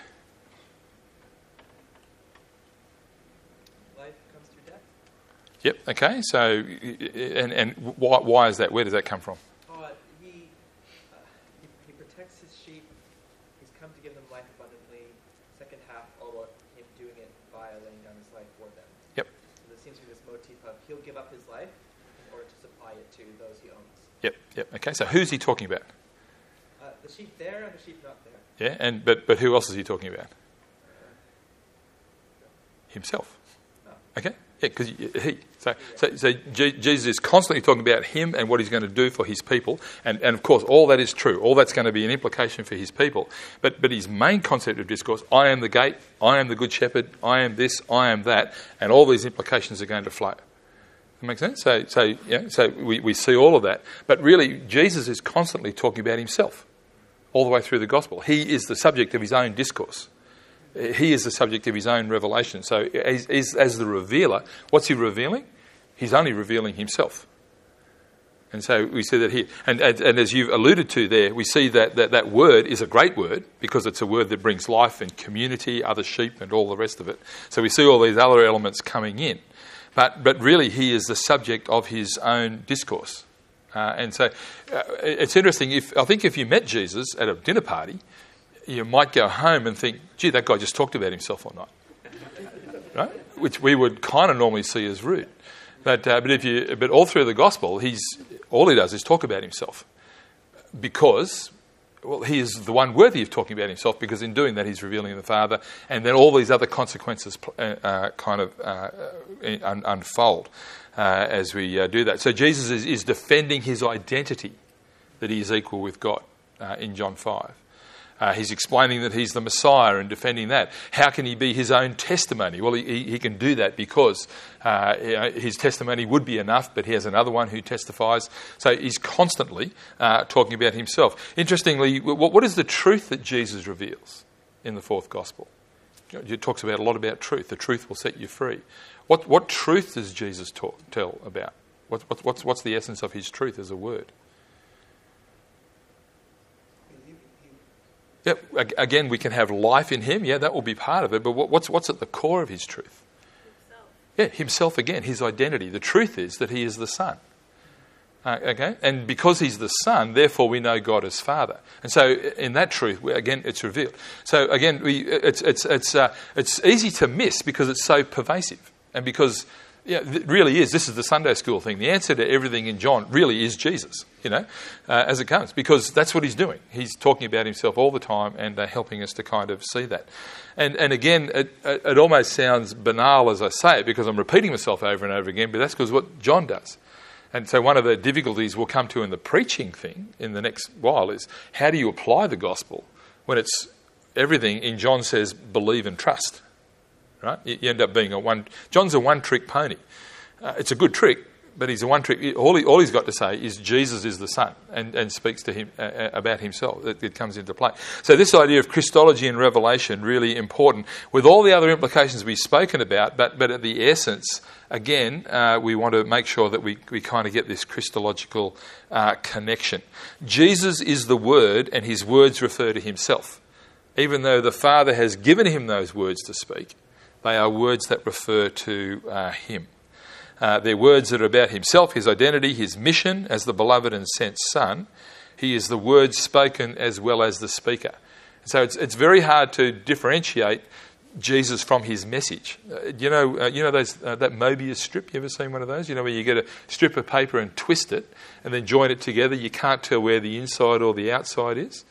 Life comes through death.
Yep. Okay. So, and and why why is that? Where does that come from?
Uh, he, uh, he he protects his sheep. He's come to give them life abundantly. Second half, all about him doing it by laying down his life for them.
Yep.
So there seems to be this motif of he'll give up his life in order to supply it to those he owns.
Yep. Yep. Okay. So who's he talking about?
Uh, the sheep there and the sheep not there.
Yeah, and but but who else is he talking about? Himself.
Oh.
Okay, yeah, because he. So so, so G- Jesus is constantly talking about him and what he's going to do for his people, and, and of course all that is true. All that's going to be an implication for his people. But but his main concept of discourse: I am the gate, I am the good shepherd, I am this, I am that, and all these implications are going to flow. That makes sense. So so yeah, so we, we see all of that. But really, Jesus is constantly talking about himself. All the way through the gospel. He is the subject of his own discourse. He is the subject of his own revelation. So as, as, as the revealer, what's he revealing? He's only revealing himself. And so we see that here. And, and, and as you've alluded to there, we see that, that that word is a great word because it's a word that brings life and community, other sheep and all the rest of it. So we see all these other elements coming in. But, but really he is the subject of his own discourse. Uh, and so uh, it's interesting. If I think if you met Jesus at a dinner party, you might go home and think, gee, that guy just talked about himself all night, right? Which we would kind of normally see as rude. But uh, but if you but all through the gospel, he's all he does is talk about himself, because well he is the one worthy of talking about himself, because in doing that he's revealing the Father, and then all these other consequences uh, kind of uh, un- unfold uh, as we uh, do that. So Jesus is, is defending his identity, that he is equal with God uh, in John five. Uh, he's explaining that he's the Messiah and defending that. How can he be his own testimony? Well, he, he can do that because uh, his testimony would be enough, but he has another one who testifies. So he's constantly uh, talking about himself. Interestingly, what, what is the truth that Jesus reveals in the fourth gospel? It talks about a lot about truth. The truth will set you free. What what truth does Jesus talk, tell about? What, what, what's, what's the essence of his truth as a word? Yeah, again, we can have life in him. Yeah, that will be part of it. But what's what's at the core of his truth? Himself. Yeah, himself again, his identity. The truth is that he is the Son. Uh, okay, and because he's the Son, therefore we know God as Father. And so, in that truth, again, it's revealed. So again, we it's it's it's uh, it's easy to miss because it's so pervasive, and because. Yeah, it really is. This is the Sunday school thing. The answer to everything in John really is Jesus, you know, uh, as it comes, because that's what he's doing. He's talking about himself all the time and uh, helping us to kind of see that. And and again, it, it almost sounds banal as I say it, because I'm repeating myself over and over again, but that's because what John does. And so one of the difficulties we'll come to in the preaching thing in the next while is, how do you apply the gospel when it's everything in John says believe and trust? Right? You end up being a one. John's a one-trick pony. Uh, it's a good trick, but he's a one-trick. All, he, all he's got to say is Jesus is the Son, and, and speaks to him uh, about himself. It, it comes into play. So this idea of Christology and revelation, really important, with all the other implications we've spoken about. But but at the essence, again, uh, we want to make sure that we we kind of get this Christological uh, connection. Jesus is the Word, and his words refer to himself, even though the Father has given him those words to speak. They are words that refer to uh, him. Uh, they're words that are about himself, his identity, his mission as the beloved and sent Son. He is the word spoken as well as the speaker. So it's it's very hard to differentiate Jesus from his message. Uh, you know, uh, you know those uh, that Mobius strip. You ever seen one of those? You know, where you get a strip of paper and twist it and then join it together. You can't tell where the inside or the outside is.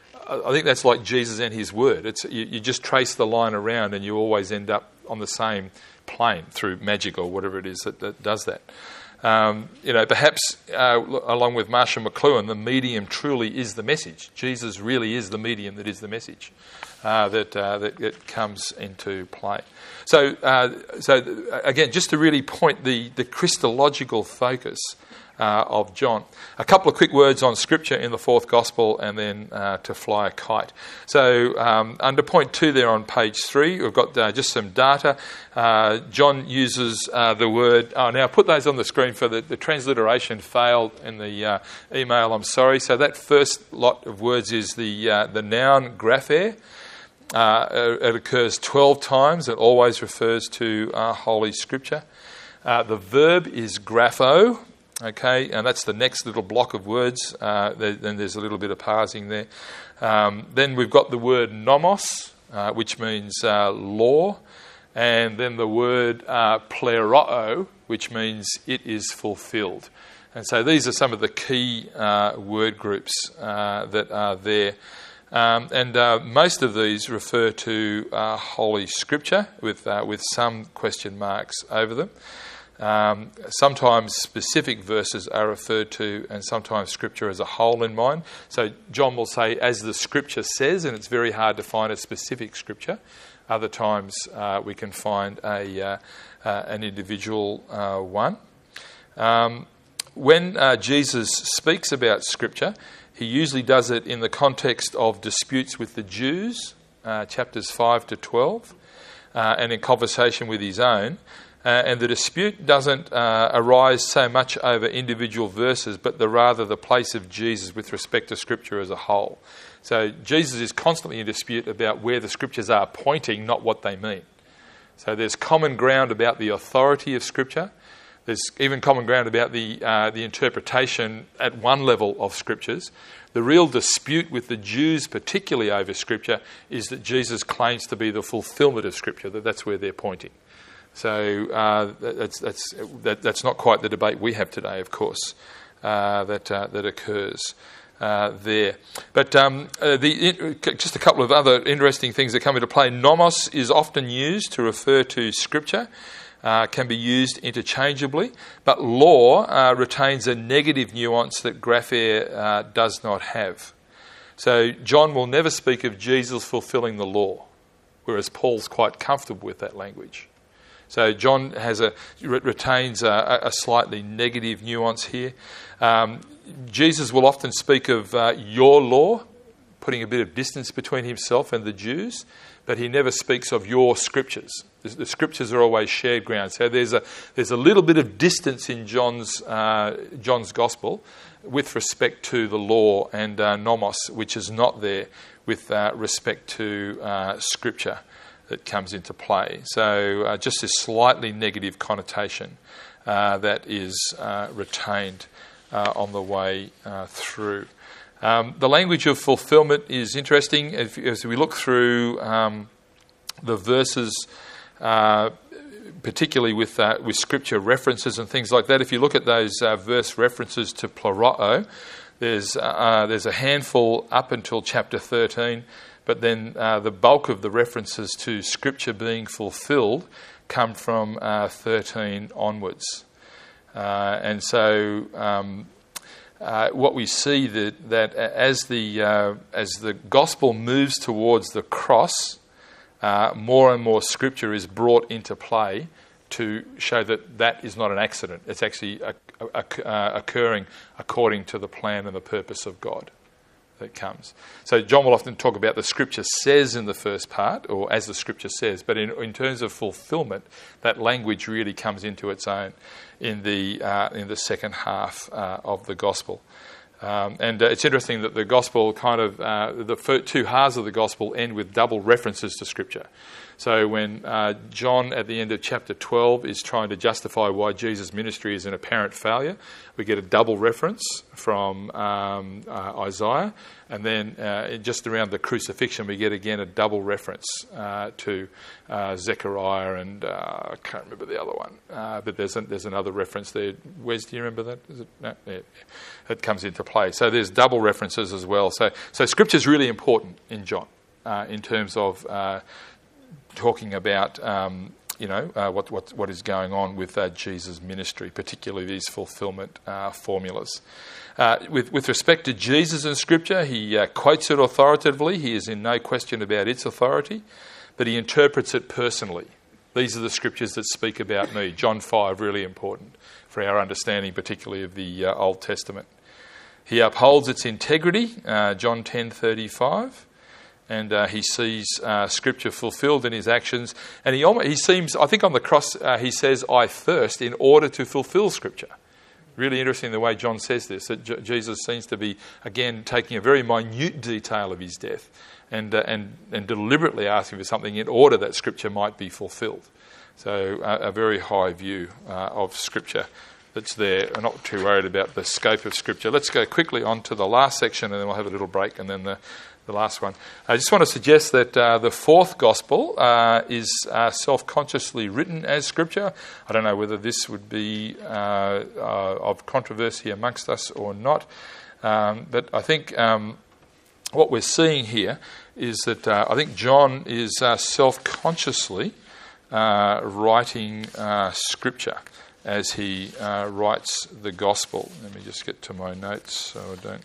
I think that's like Jesus and his word. It's you, you just trace the line around and you always end up on the same plane through magic or whatever it is that, that does that. Um, you know, perhaps uh, along with Marshall McLuhan, the medium truly is the message. Jesus really is the medium that is the message uh, that, uh, that that comes into play. So, uh, so again, just to really point the the Christological focus Uh, of John. A couple of quick words on Scripture in the fourth Gospel, and then uh, to fly a kite. So um, under point two there on page three, we've got uh, just some data. Uh, John uses uh, the word... Oh, now put those on the screen for the, the transliteration failed in the uh, email, I'm sorry. So that first lot of words is the, uh, the noun graphe. Uh, it occurs twelve times. It always refers to uh, Holy Scripture. Uh, the verb is grapho. Okay, and that's the next little block of words. Uh, there, then there's a little bit of parsing there. Um, then we've got the word nomos, uh, which means uh, law, and then the word uh, pleroo, which means it is fulfilled. And so these are some of the key uh, word groups uh, that are there. Um, and uh, most of these refer to uh, Holy Scripture with uh, with some question marks over them. Um, sometimes specific verses are referred to, and sometimes Scripture as a whole in mind. So John will say, as the Scripture says, and it's very hard to find a specific Scripture. Other times uh, we can find a uh, uh, an individual uh, one. Um, when uh, Jesus speaks about Scripture, he usually does it in the context of disputes with the Jews, uh, chapters five to twelve, uh, and in conversation with his own. Uh, and the dispute doesn't uh, arise so much over individual verses, but the rather the place of Jesus with respect to Scripture as a whole. So Jesus is constantly in dispute about where the Scriptures are pointing, not what they mean. So there's common ground about the authority of Scripture, There's even common ground about the uh, the interpretation at one level of Scriptures. The real dispute with the Jews, particularly over Scripture, is that Jesus claims to be the fulfilment of Scripture, that that's where they're pointing. So uh, that's, that's, that, that's not quite the debate we have today, of course, uh, that, uh, that occurs uh, there. But um, uh, the, just a couple of other interesting things that come into play. Nomos is often used to refer to Scripture. Uh, can be used interchangeably, but law uh, retains a negative nuance that graphere uh, does not have. So John will never speak of Jesus fulfilling the law, whereas Paul's quite comfortable with that language. So John has a retains a, a slightly negative nuance here. Um, Jesus will often speak of uh, your law, putting a bit of distance between himself and the Jews, but he never speaks of your scriptures. The, the scriptures are always shared ground. So there's a there's a little bit of distance in John's uh, John's gospel with respect to the law and uh, nomos, which is not there with uh, respect to uh, scripture that comes into play. So uh, just this slightly negative connotation uh, that is uh, retained uh, on the way uh, through. Um, the language of fulfilment is interesting. If, as we look through um, the verses, uh, particularly with uh, with scripture references and things like that, if you look at those uh, verse references to pleroo, there's uh, there's a handful up until chapter thirteen, but then uh, the bulk of the references to scripture being fulfilled come from uh, thirteen onwards, uh, and so. Um, Uh, what we see that that as the uh, as the gospel moves towards the cross, uh, more and more scripture is brought into play to show that that is not an accident. It's actually a, a, a, uh, occurring according to the plan and the purpose of God that comes. So John will often talk about the scripture says in the first part, or as the scripture says, but in, in terms of fulfillment, that language really comes into its own in the uh, in the second half uh, of the gospel. Um, and uh, it's interesting that the gospel kind of, uh, the first two halves of the gospel end with double references to scripture. So when uh, John at the end of chapter twelve is trying to justify why Jesus' ministry is an apparent failure, we get a double reference from um, uh, Isaiah, and then uh, just around the crucifixion we get again a double reference uh, to uh, Zechariah and uh, I can't remember the other one, uh, but there's a, there's another reference there. Wes, do you remember that? Is it? No, yeah, it comes into play. So there's double references as well. So so Scripture is really important in John uh, in terms of uh, talking about um, you know uh, what what what is going on with uh, Jesus' ministry, particularly these fulfillment uh, formulas. Uh, with with respect to Jesus and Scripture, he uh, quotes it authoritatively. He is in no question about its authority, but he interprets it personally. These are the Scriptures that speak about me. John five, really important for our understanding, particularly of the uh, Old Testament. He upholds its integrity, uh, John ten thirty-five. And uh, he sees uh, Scripture fulfilled in his actions. And he almost, he seems, I think on the cross, uh, he says, I thirst in order to fulfill Scripture. Really interesting the way John says this, that J- Jesus seems to be, again, taking a very minute detail of his death and, uh, and, and deliberately asking for something in order that Scripture might be fulfilled. So uh, a very high view uh, of Scripture that's there. I'm not too worried about the scope of Scripture. Let's go quickly on to the last section and then we'll have a little break and then the The last one. I just want to suggest that uh, the fourth gospel uh, is uh, self-consciously written as scripture. I don't know whether this would be uh, uh, of controversy amongst us or not, um, but I think um, what we're seeing here is that uh, I think John is uh, self-consciously uh, writing uh, scripture as he uh, writes the gospel. Let me just get to my notes so I don't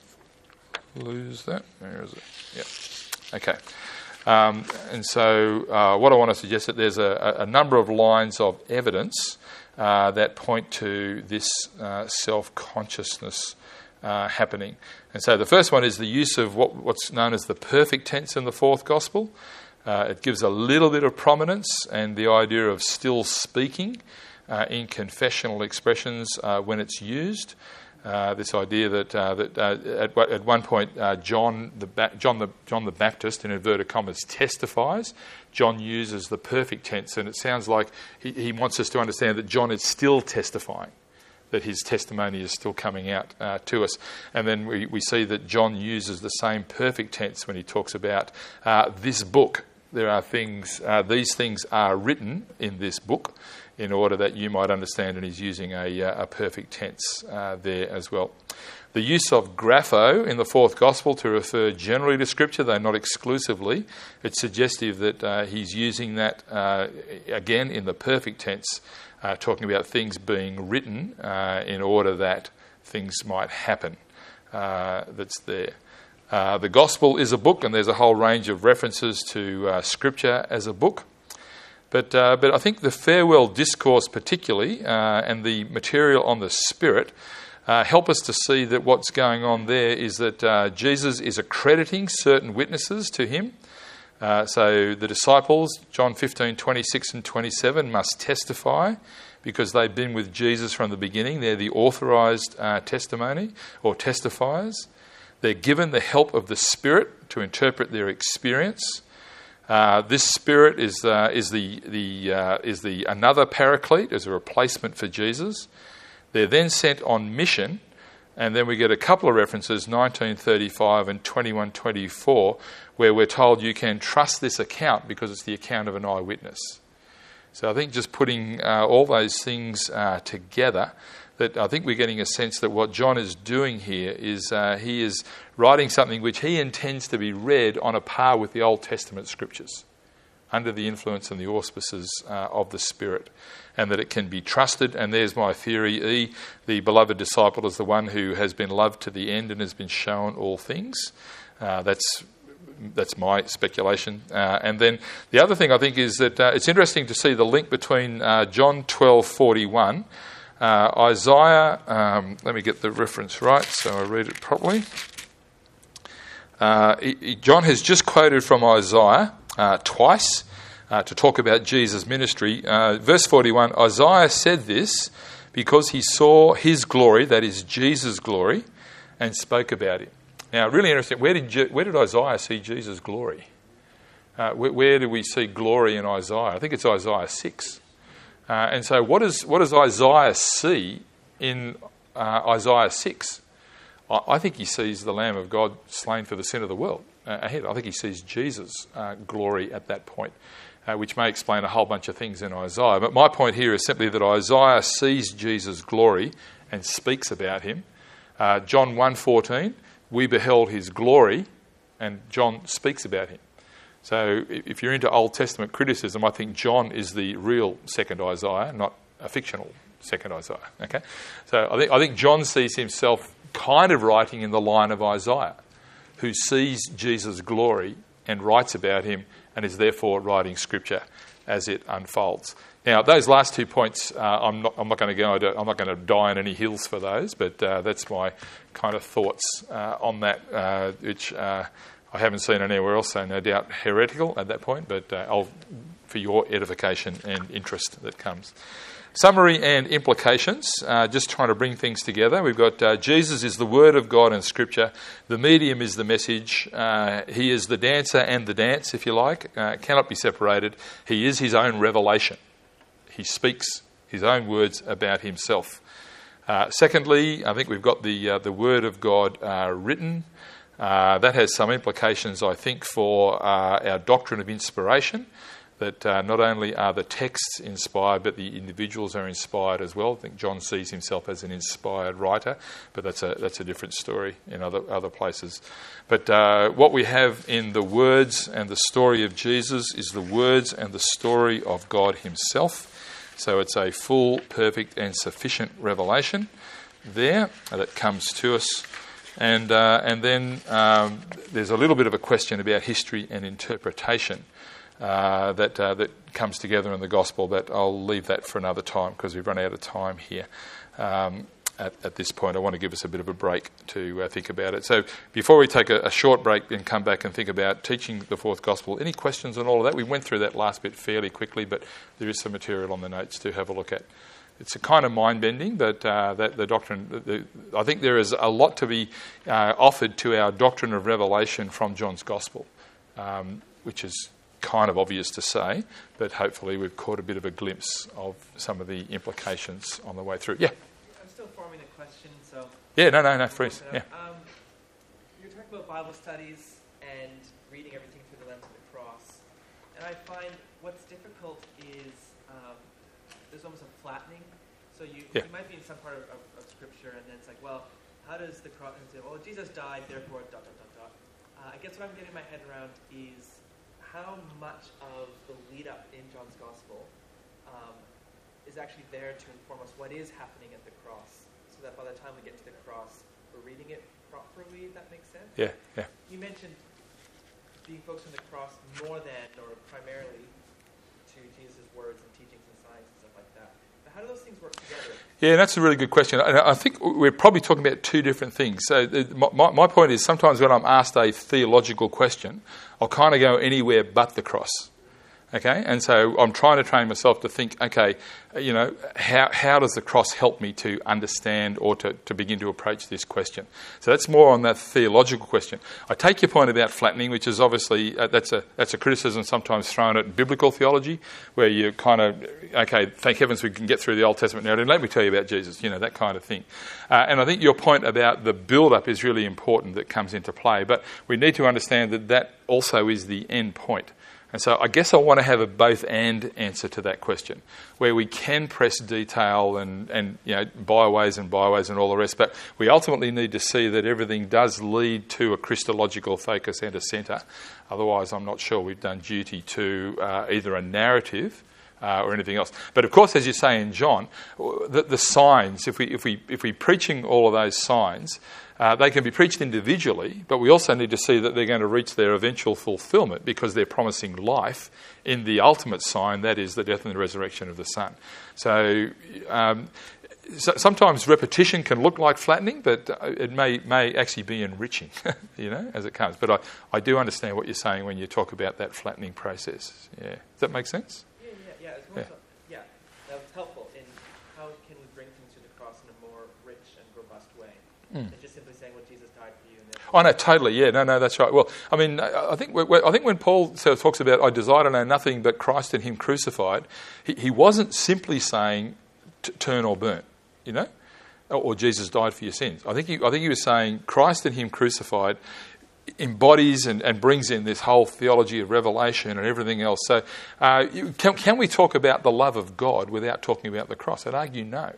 lose that. Where is it? Yeah. Okay. Um, and so uh, what I want to suggest is that there's a, a number of lines of evidence uh, that point to this uh, self-consciousness uh, happening. And so the first one is the use of what, what's known as the perfect tense in the fourth gospel. Uh, it gives a little bit of prominence and the idea of still speaking uh, in confessional expressions uh, when it's used. Uh, this idea that uh, that uh, at, at one point uh, John the ba- John the John the Baptist, in inverted commas, testifies. John uses the perfect tense, and it sounds like he, he wants us to understand that John is still testifying, that his testimony is still coming out uh, to us. And then we, we see that John uses the same perfect tense when he talks about uh, this book. There are things; uh, these things are written in this book, in order that you might understand, and he's using a, uh, a perfect tense uh, there as well. The use of grapho in the fourth gospel to refer generally to Scripture, though not exclusively, it's suggestive that uh, he's using that uh, again in the perfect tense, uh, talking about things being written uh, in order that things might happen. Uh, that's there. Uh, the gospel is a book, and there's a whole range of references to uh, Scripture as a book. But uh, but I think the farewell discourse particularly uh, and the material on the Spirit uh, help us to see that what's going on there is that uh, Jesus is accrediting certain witnesses to him. Uh, so the disciples, John fifteen, twenty-six and twenty-seven, must testify because they've been with Jesus from the beginning. They're the authorised uh, testimony or testifiers. They're given the help of the Spirit to interpret their experience. Uh, this Spirit is uh, is the the uh, is the another paraclete, as a replacement for Jesus. They're then sent on mission, and then we get a couple of references, nineteen thirty-five and twenty-one twenty-four, where we're told you can trust this account because it's the account of an eyewitness. So I think just putting uh, all those things uh, together, that I think we're getting a sense that what John is doing here is uh, he is writing something which he intends to be read on a par with the Old Testament scriptures, under the influence and the auspices uh, of the Spirit, and that it can be trusted. And there's my theory. E, the beloved disciple is the one who has been loved to the end and has been shown all things. Uh, that's That's my speculation. Uh, and then the other thing I think is that uh, it's interesting to see the link between uh, John twelve forty-one, uh, Isaiah, um, let me get the reference right so I read it properly. Uh, he, he, John has just quoted from Isaiah uh, twice uh, to talk about Jesus' ministry. Uh, verse forty-one, Isaiah said this because he saw his glory, that is Jesus' glory, and spoke about it. Now, really interesting, where did Je- where did Isaiah see Jesus' glory? Uh, where, where do we see glory in Isaiah? I think it's Isaiah six. Uh, and so what, is, what does Isaiah see in uh, Isaiah six? I, I think he sees the Lamb of God slain for the sin of the world uh, ahead. I think he sees Jesus' uh, glory at that point, uh, which may explain a whole bunch of things in Isaiah. But my point here is simply that Isaiah sees Jesus' glory and speaks about him. Uh, John one fourteen, we beheld his glory, and John speaks about him. So if you're into Old Testament criticism, I think John is the real second Isaiah, not a fictional second Isaiah. Okay, so I think I think John sees himself kind of writing in the line of Isaiah, who sees Jesus' glory and writes about him, and is therefore writing Scripture as it unfolds. Now, those last two points, uh, I'm not, I'm not going to go. I'm not going to die on any hills for those, but uh, that's my kind of thoughts uh, on that, uh, which uh, I haven't seen anywhere else. So no doubt heretical at that point, but uh, I'll, for your edification and interest that comes. Summary and implications. Uh, just trying to bring things together. We've got uh, Jesus is the Word of God and Scripture. The medium is the message. Uh, he is the dancer and the dance, if you like. Uh, cannot be separated. He is his own revelation. He speaks his own words about himself. Uh, secondly, I think we've got the uh, the Word of God uh, written. Uh, that has some implications, I think, for uh, our doctrine of inspiration, that uh, not only are the texts inspired, but the individuals are inspired as well. I think John sees himself as an inspired writer, but that's a that's a different story in other, other places. But uh, what we have in the words and the story of Jesus is the words and the story of God himself. So it's a full, perfect and sufficient revelation there that comes to us. And uh, and then um, there's a little bit of a question about history and interpretation uh, that uh, that comes together in the gospel, but I'll leave that for another time because we've run out of time here. Um, at, at this point, I want to give us a bit of a break to uh, think about it. So before we take a, a short break and come back and think about teaching the fourth gospel, any questions on all of that? We went through that last bit fairly quickly, but there is some material on the notes to have a look at. it's a kind of mind-bending, but uh, that the doctrine, the, the, I think there is a lot to be uh, offered to our doctrine of revelation from John's Gospel, um, which is kind of obvious to say, but hopefully we've caught a bit of a glimpse of some of the implications on the way through. Yeah?
I'm still forming a question, so...
Yeah, no, no, no, freeze. Yeah.
Um, you're talking about Bible studies and reading everything through the lens of the cross, and I find what's difficult is um, there's almost a flattening. So you,
yeah.
you might be in some part of, of, of Scripture, and then it's like, well, how does the cross... And say, well, Jesus died, therefore, dot, dot, dot, dot. Uh, I guess what I'm getting my head around is how much of the lead-up in John's Gospel um, is actually there to inform us what is happening at the cross, so that by the time we get to the cross, we're reading it properly, if that makes sense?
Yeah, yeah.
You mentioned being focused on the cross more than, or primarily, to Jesus' words and teachings and signs and stuff like that. How do those things work together? Yeah,
that's a really good question. And I think we're probably talking about two different things. So my, my point is sometimes when I'm asked a theological question, I'll kind of go anywhere but the cross. Okay? And so I'm trying to train myself to think, okay, you know, how how does the cross help me to understand or to, to begin to approach this question? So that's more on that theological question. I take your point about flattening, which is obviously, uh, that's a that's a criticism sometimes thrown at biblical theology, where you kind of, okay, thank heavens we can get through the Old Testament narrative, let me tell you about Jesus, you know, that kind of thing. Uh, and I think your point about the build-up is really important that comes into play, but we need to understand that that also is the end point. And so I guess I want to have a both-and answer to that question, where we can press detail and, and you know, byways and byways and all the rest, but we ultimately need to see that everything does lead to a Christological focus and a centre. Otherwise, I'm not sure we've done duty to uh, either a narrative uh, or anything else. But of course, as you say in John, the, the signs, if we if we if we're preaching all of those signs, Uh, they can be preached individually, but we also need to see that they're going to reach their eventual fulfilment because they're promising life in the ultimate sign, that is the death and the resurrection of the Son. So, um, so sometimes repetition can look like flattening, but it may may actually be enriching, you know, as it comes. But I, I do understand what you're saying when you talk about that flattening process. Yeah, does that make sense?
Yeah, yeah, yeah. It's yeah. yeah, that was helpful in how can we bring things to the cross in a more rich and robust way. Mm. Than just simply saying, "Well, Jesus died for you." And
oh no, totally. Yeah, no, no, that's right. Well, I mean, I think I think when Paul talks about "I desire to know nothing but Christ and Him crucified," he, he wasn't simply saying "turn or burn," you know, or, or Jesus died for your sins. I think he, I think he was saying Christ and Him crucified embodies and, and brings in this whole theology of revelation and everything else. So, uh, you, can, can we talk about the love of God without talking about the cross? I'd argue no.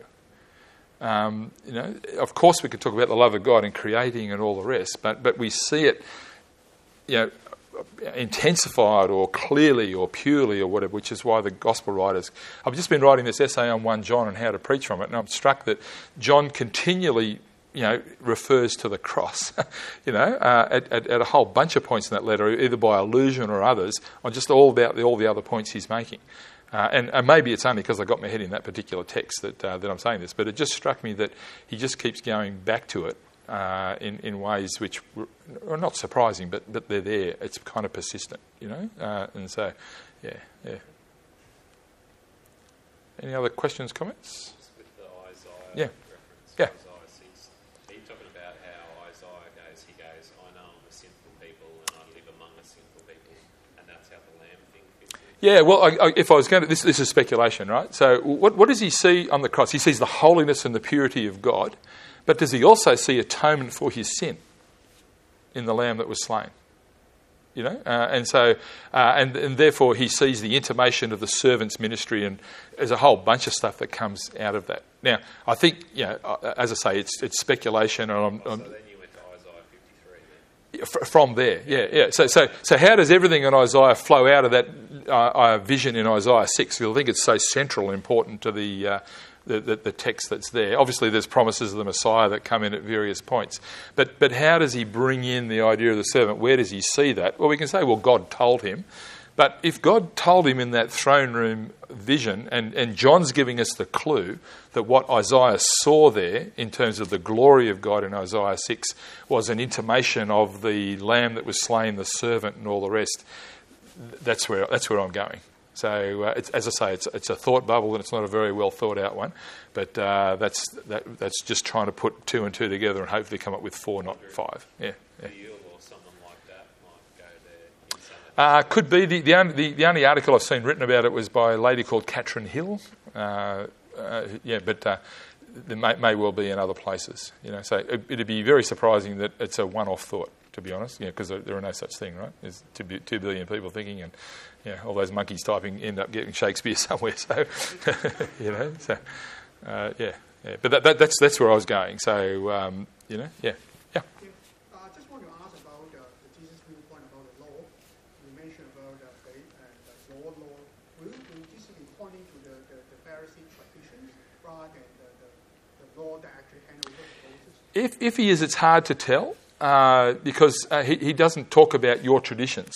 Um, you know, of course we could talk about the love of God in creating and all the rest, but but we see it, you know, intensified or clearly or purely or whatever, which is why the gospel writers... I've just been writing this essay on First John and how to preach from it, and I'm struck that John continually, you know, refers to the cross, you know, uh, at, at, at a whole bunch of points in that letter, either by allusion or others, on just all about the, all the other points he's making. Uh, and, and maybe it's only because I got my head in that particular text that uh, that I'm saying this, but it just struck me that he just keeps going back to it uh, in in ways which are not surprising, but but they're there. It's kind of persistent, you know. Uh, and so, yeah, yeah. Any other questions, comments?
Just with the Isaiah
yeah.
reference,
yeah.
Isaiah six. Are you talking about how Isaiah goes? He goes, "I know I'm a sinful people, and I live among a sinful people," and that's how the lamb thing fits in.
Yeah, well, I, I, if I was going to... This, this is speculation, right? So what, what does he see on the cross? He sees the holiness and the purity of God, but does he also see atonement for his sin in the lamb that was slain? You know? Uh, and so, uh, and, and therefore he sees the intimation of the servant's ministry, and there's a whole bunch of stuff that comes out of that. Now, I think, you know, as I say, it's it's speculation. And I'm,
oh,
I'm,
so then you went to Isaiah fifty-three then?
From there, yeah, yeah. So, so, so, how does everything in Isaiah flow out of that uh, uh, vision in Isaiah six? I think it's so central, important to the, uh, the, the the text that's there. Obviously, there's promises of the Messiah that come in at various points, but but how does he bring in the idea of the servant? Where does he see that? Well, we can say, well, God told him. But if God told him in that throne room vision, and, and John's giving us the clue that what Isaiah saw there in terms of the glory of God in Isaiah six was an intimation of the lamb that was slain, the servant and all the rest, that's where that's where I'm going. So, uh, it's, as I say, it's, it's a thought bubble and it's not a very well thought out one. But uh, that's that, that's just trying to put two and two together and hopefully come up with four, not five. Yeah. yeah.
You or someone like that might go there in some of the
Uh, could be. The, the, only, the, the only article I've seen written about it was by a lady called Catherine Hill. Uh, uh, yeah, but uh, there may, may well be in other places. You know, so it, it'd be very surprising that it's a one-off thought, to be honest. You know, because there, there are no such thing, right? There's two, two billion people thinking, and you know, all those monkeys typing end up getting Shakespeare somewhere. So, you know, so uh, yeah, yeah. But that, that, that's that's where I was going. So, um, you know, yeah, yeah.
I uh, just want to ask about uh, the Jesus viewpoint about the law. You mentioned about uh, faith and the law, law. Will, will Jesus be pointing to the, the, the Pharisee traditions rather than the, the, the law that actually handed over to Moses?
If if he is, it's hard to tell uh, because uh, he he doesn't talk about your traditions.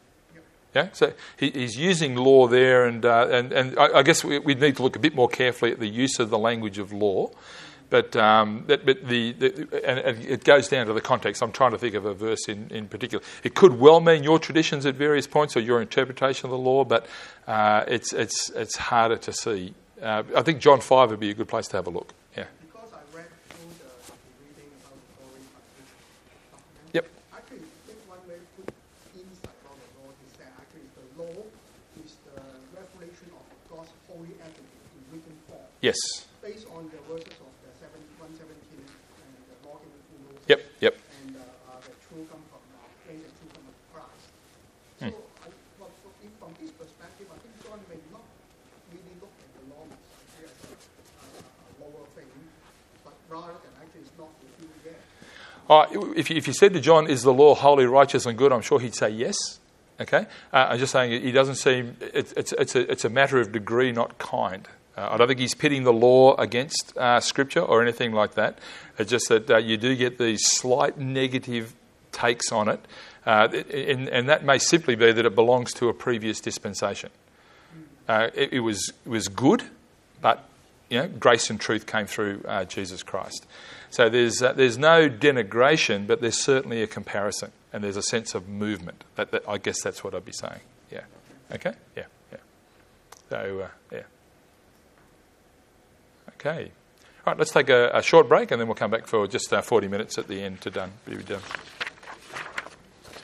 Yeah, so he, he's using law there, and uh, and and I, I guess we we need to look a bit more carefully at the use of the language of law. But um, that, but the, the and, and it goes down to the context. I'm trying to think of a verse in, in particular. It could well mean your traditions at various points or your interpretation of the law, but uh, it's it's it's harder to see. Uh, I think John five would be a good place to have a look. Yeah.
Because I read through the, the reading about the Tory document.
Yep.
Actually, I think one way to put insight about the law is that actually the law is the revelation of God's holy attribute in written form.
Yes.
Based on the verses of the seven, one seventeen and the law given through Moses.
Yep. Yep.
And uh, uh, the true come from uh, grace and true come from Christ.
Hmm.
So, I, well, so if from this perspective, I think John may not really look at the law as a, a, a lower thing, but rather than actually it's not fulfilled yet.
Uh, if, you, if you said to John, is the law holy, righteous and good, I'm sure he'd say yes. Okay? Uh, I'm just saying he doesn't seem... It, it's, it's, a, it's a matter of degree, not kind. Uh, I don't think he's pitting the law against uh, Scripture or anything like that. It's just that uh, you do get these slight negative takes on it. Uh, and, and that may simply be that it belongs to a previous dispensation. Uh, it, it was it was good, but you know, grace and truth came through uh, Jesus Christ. So there's uh, there's no denigration, but there's certainly a comparison, and there's a sense of movement. That, that I guess that's what I'd be saying. Yeah. Okay. Yeah. Yeah. So uh, yeah. Okay. All right. Let's take a, a short break, and then we'll come back for just uh, forty minutes at the end to done. Be done.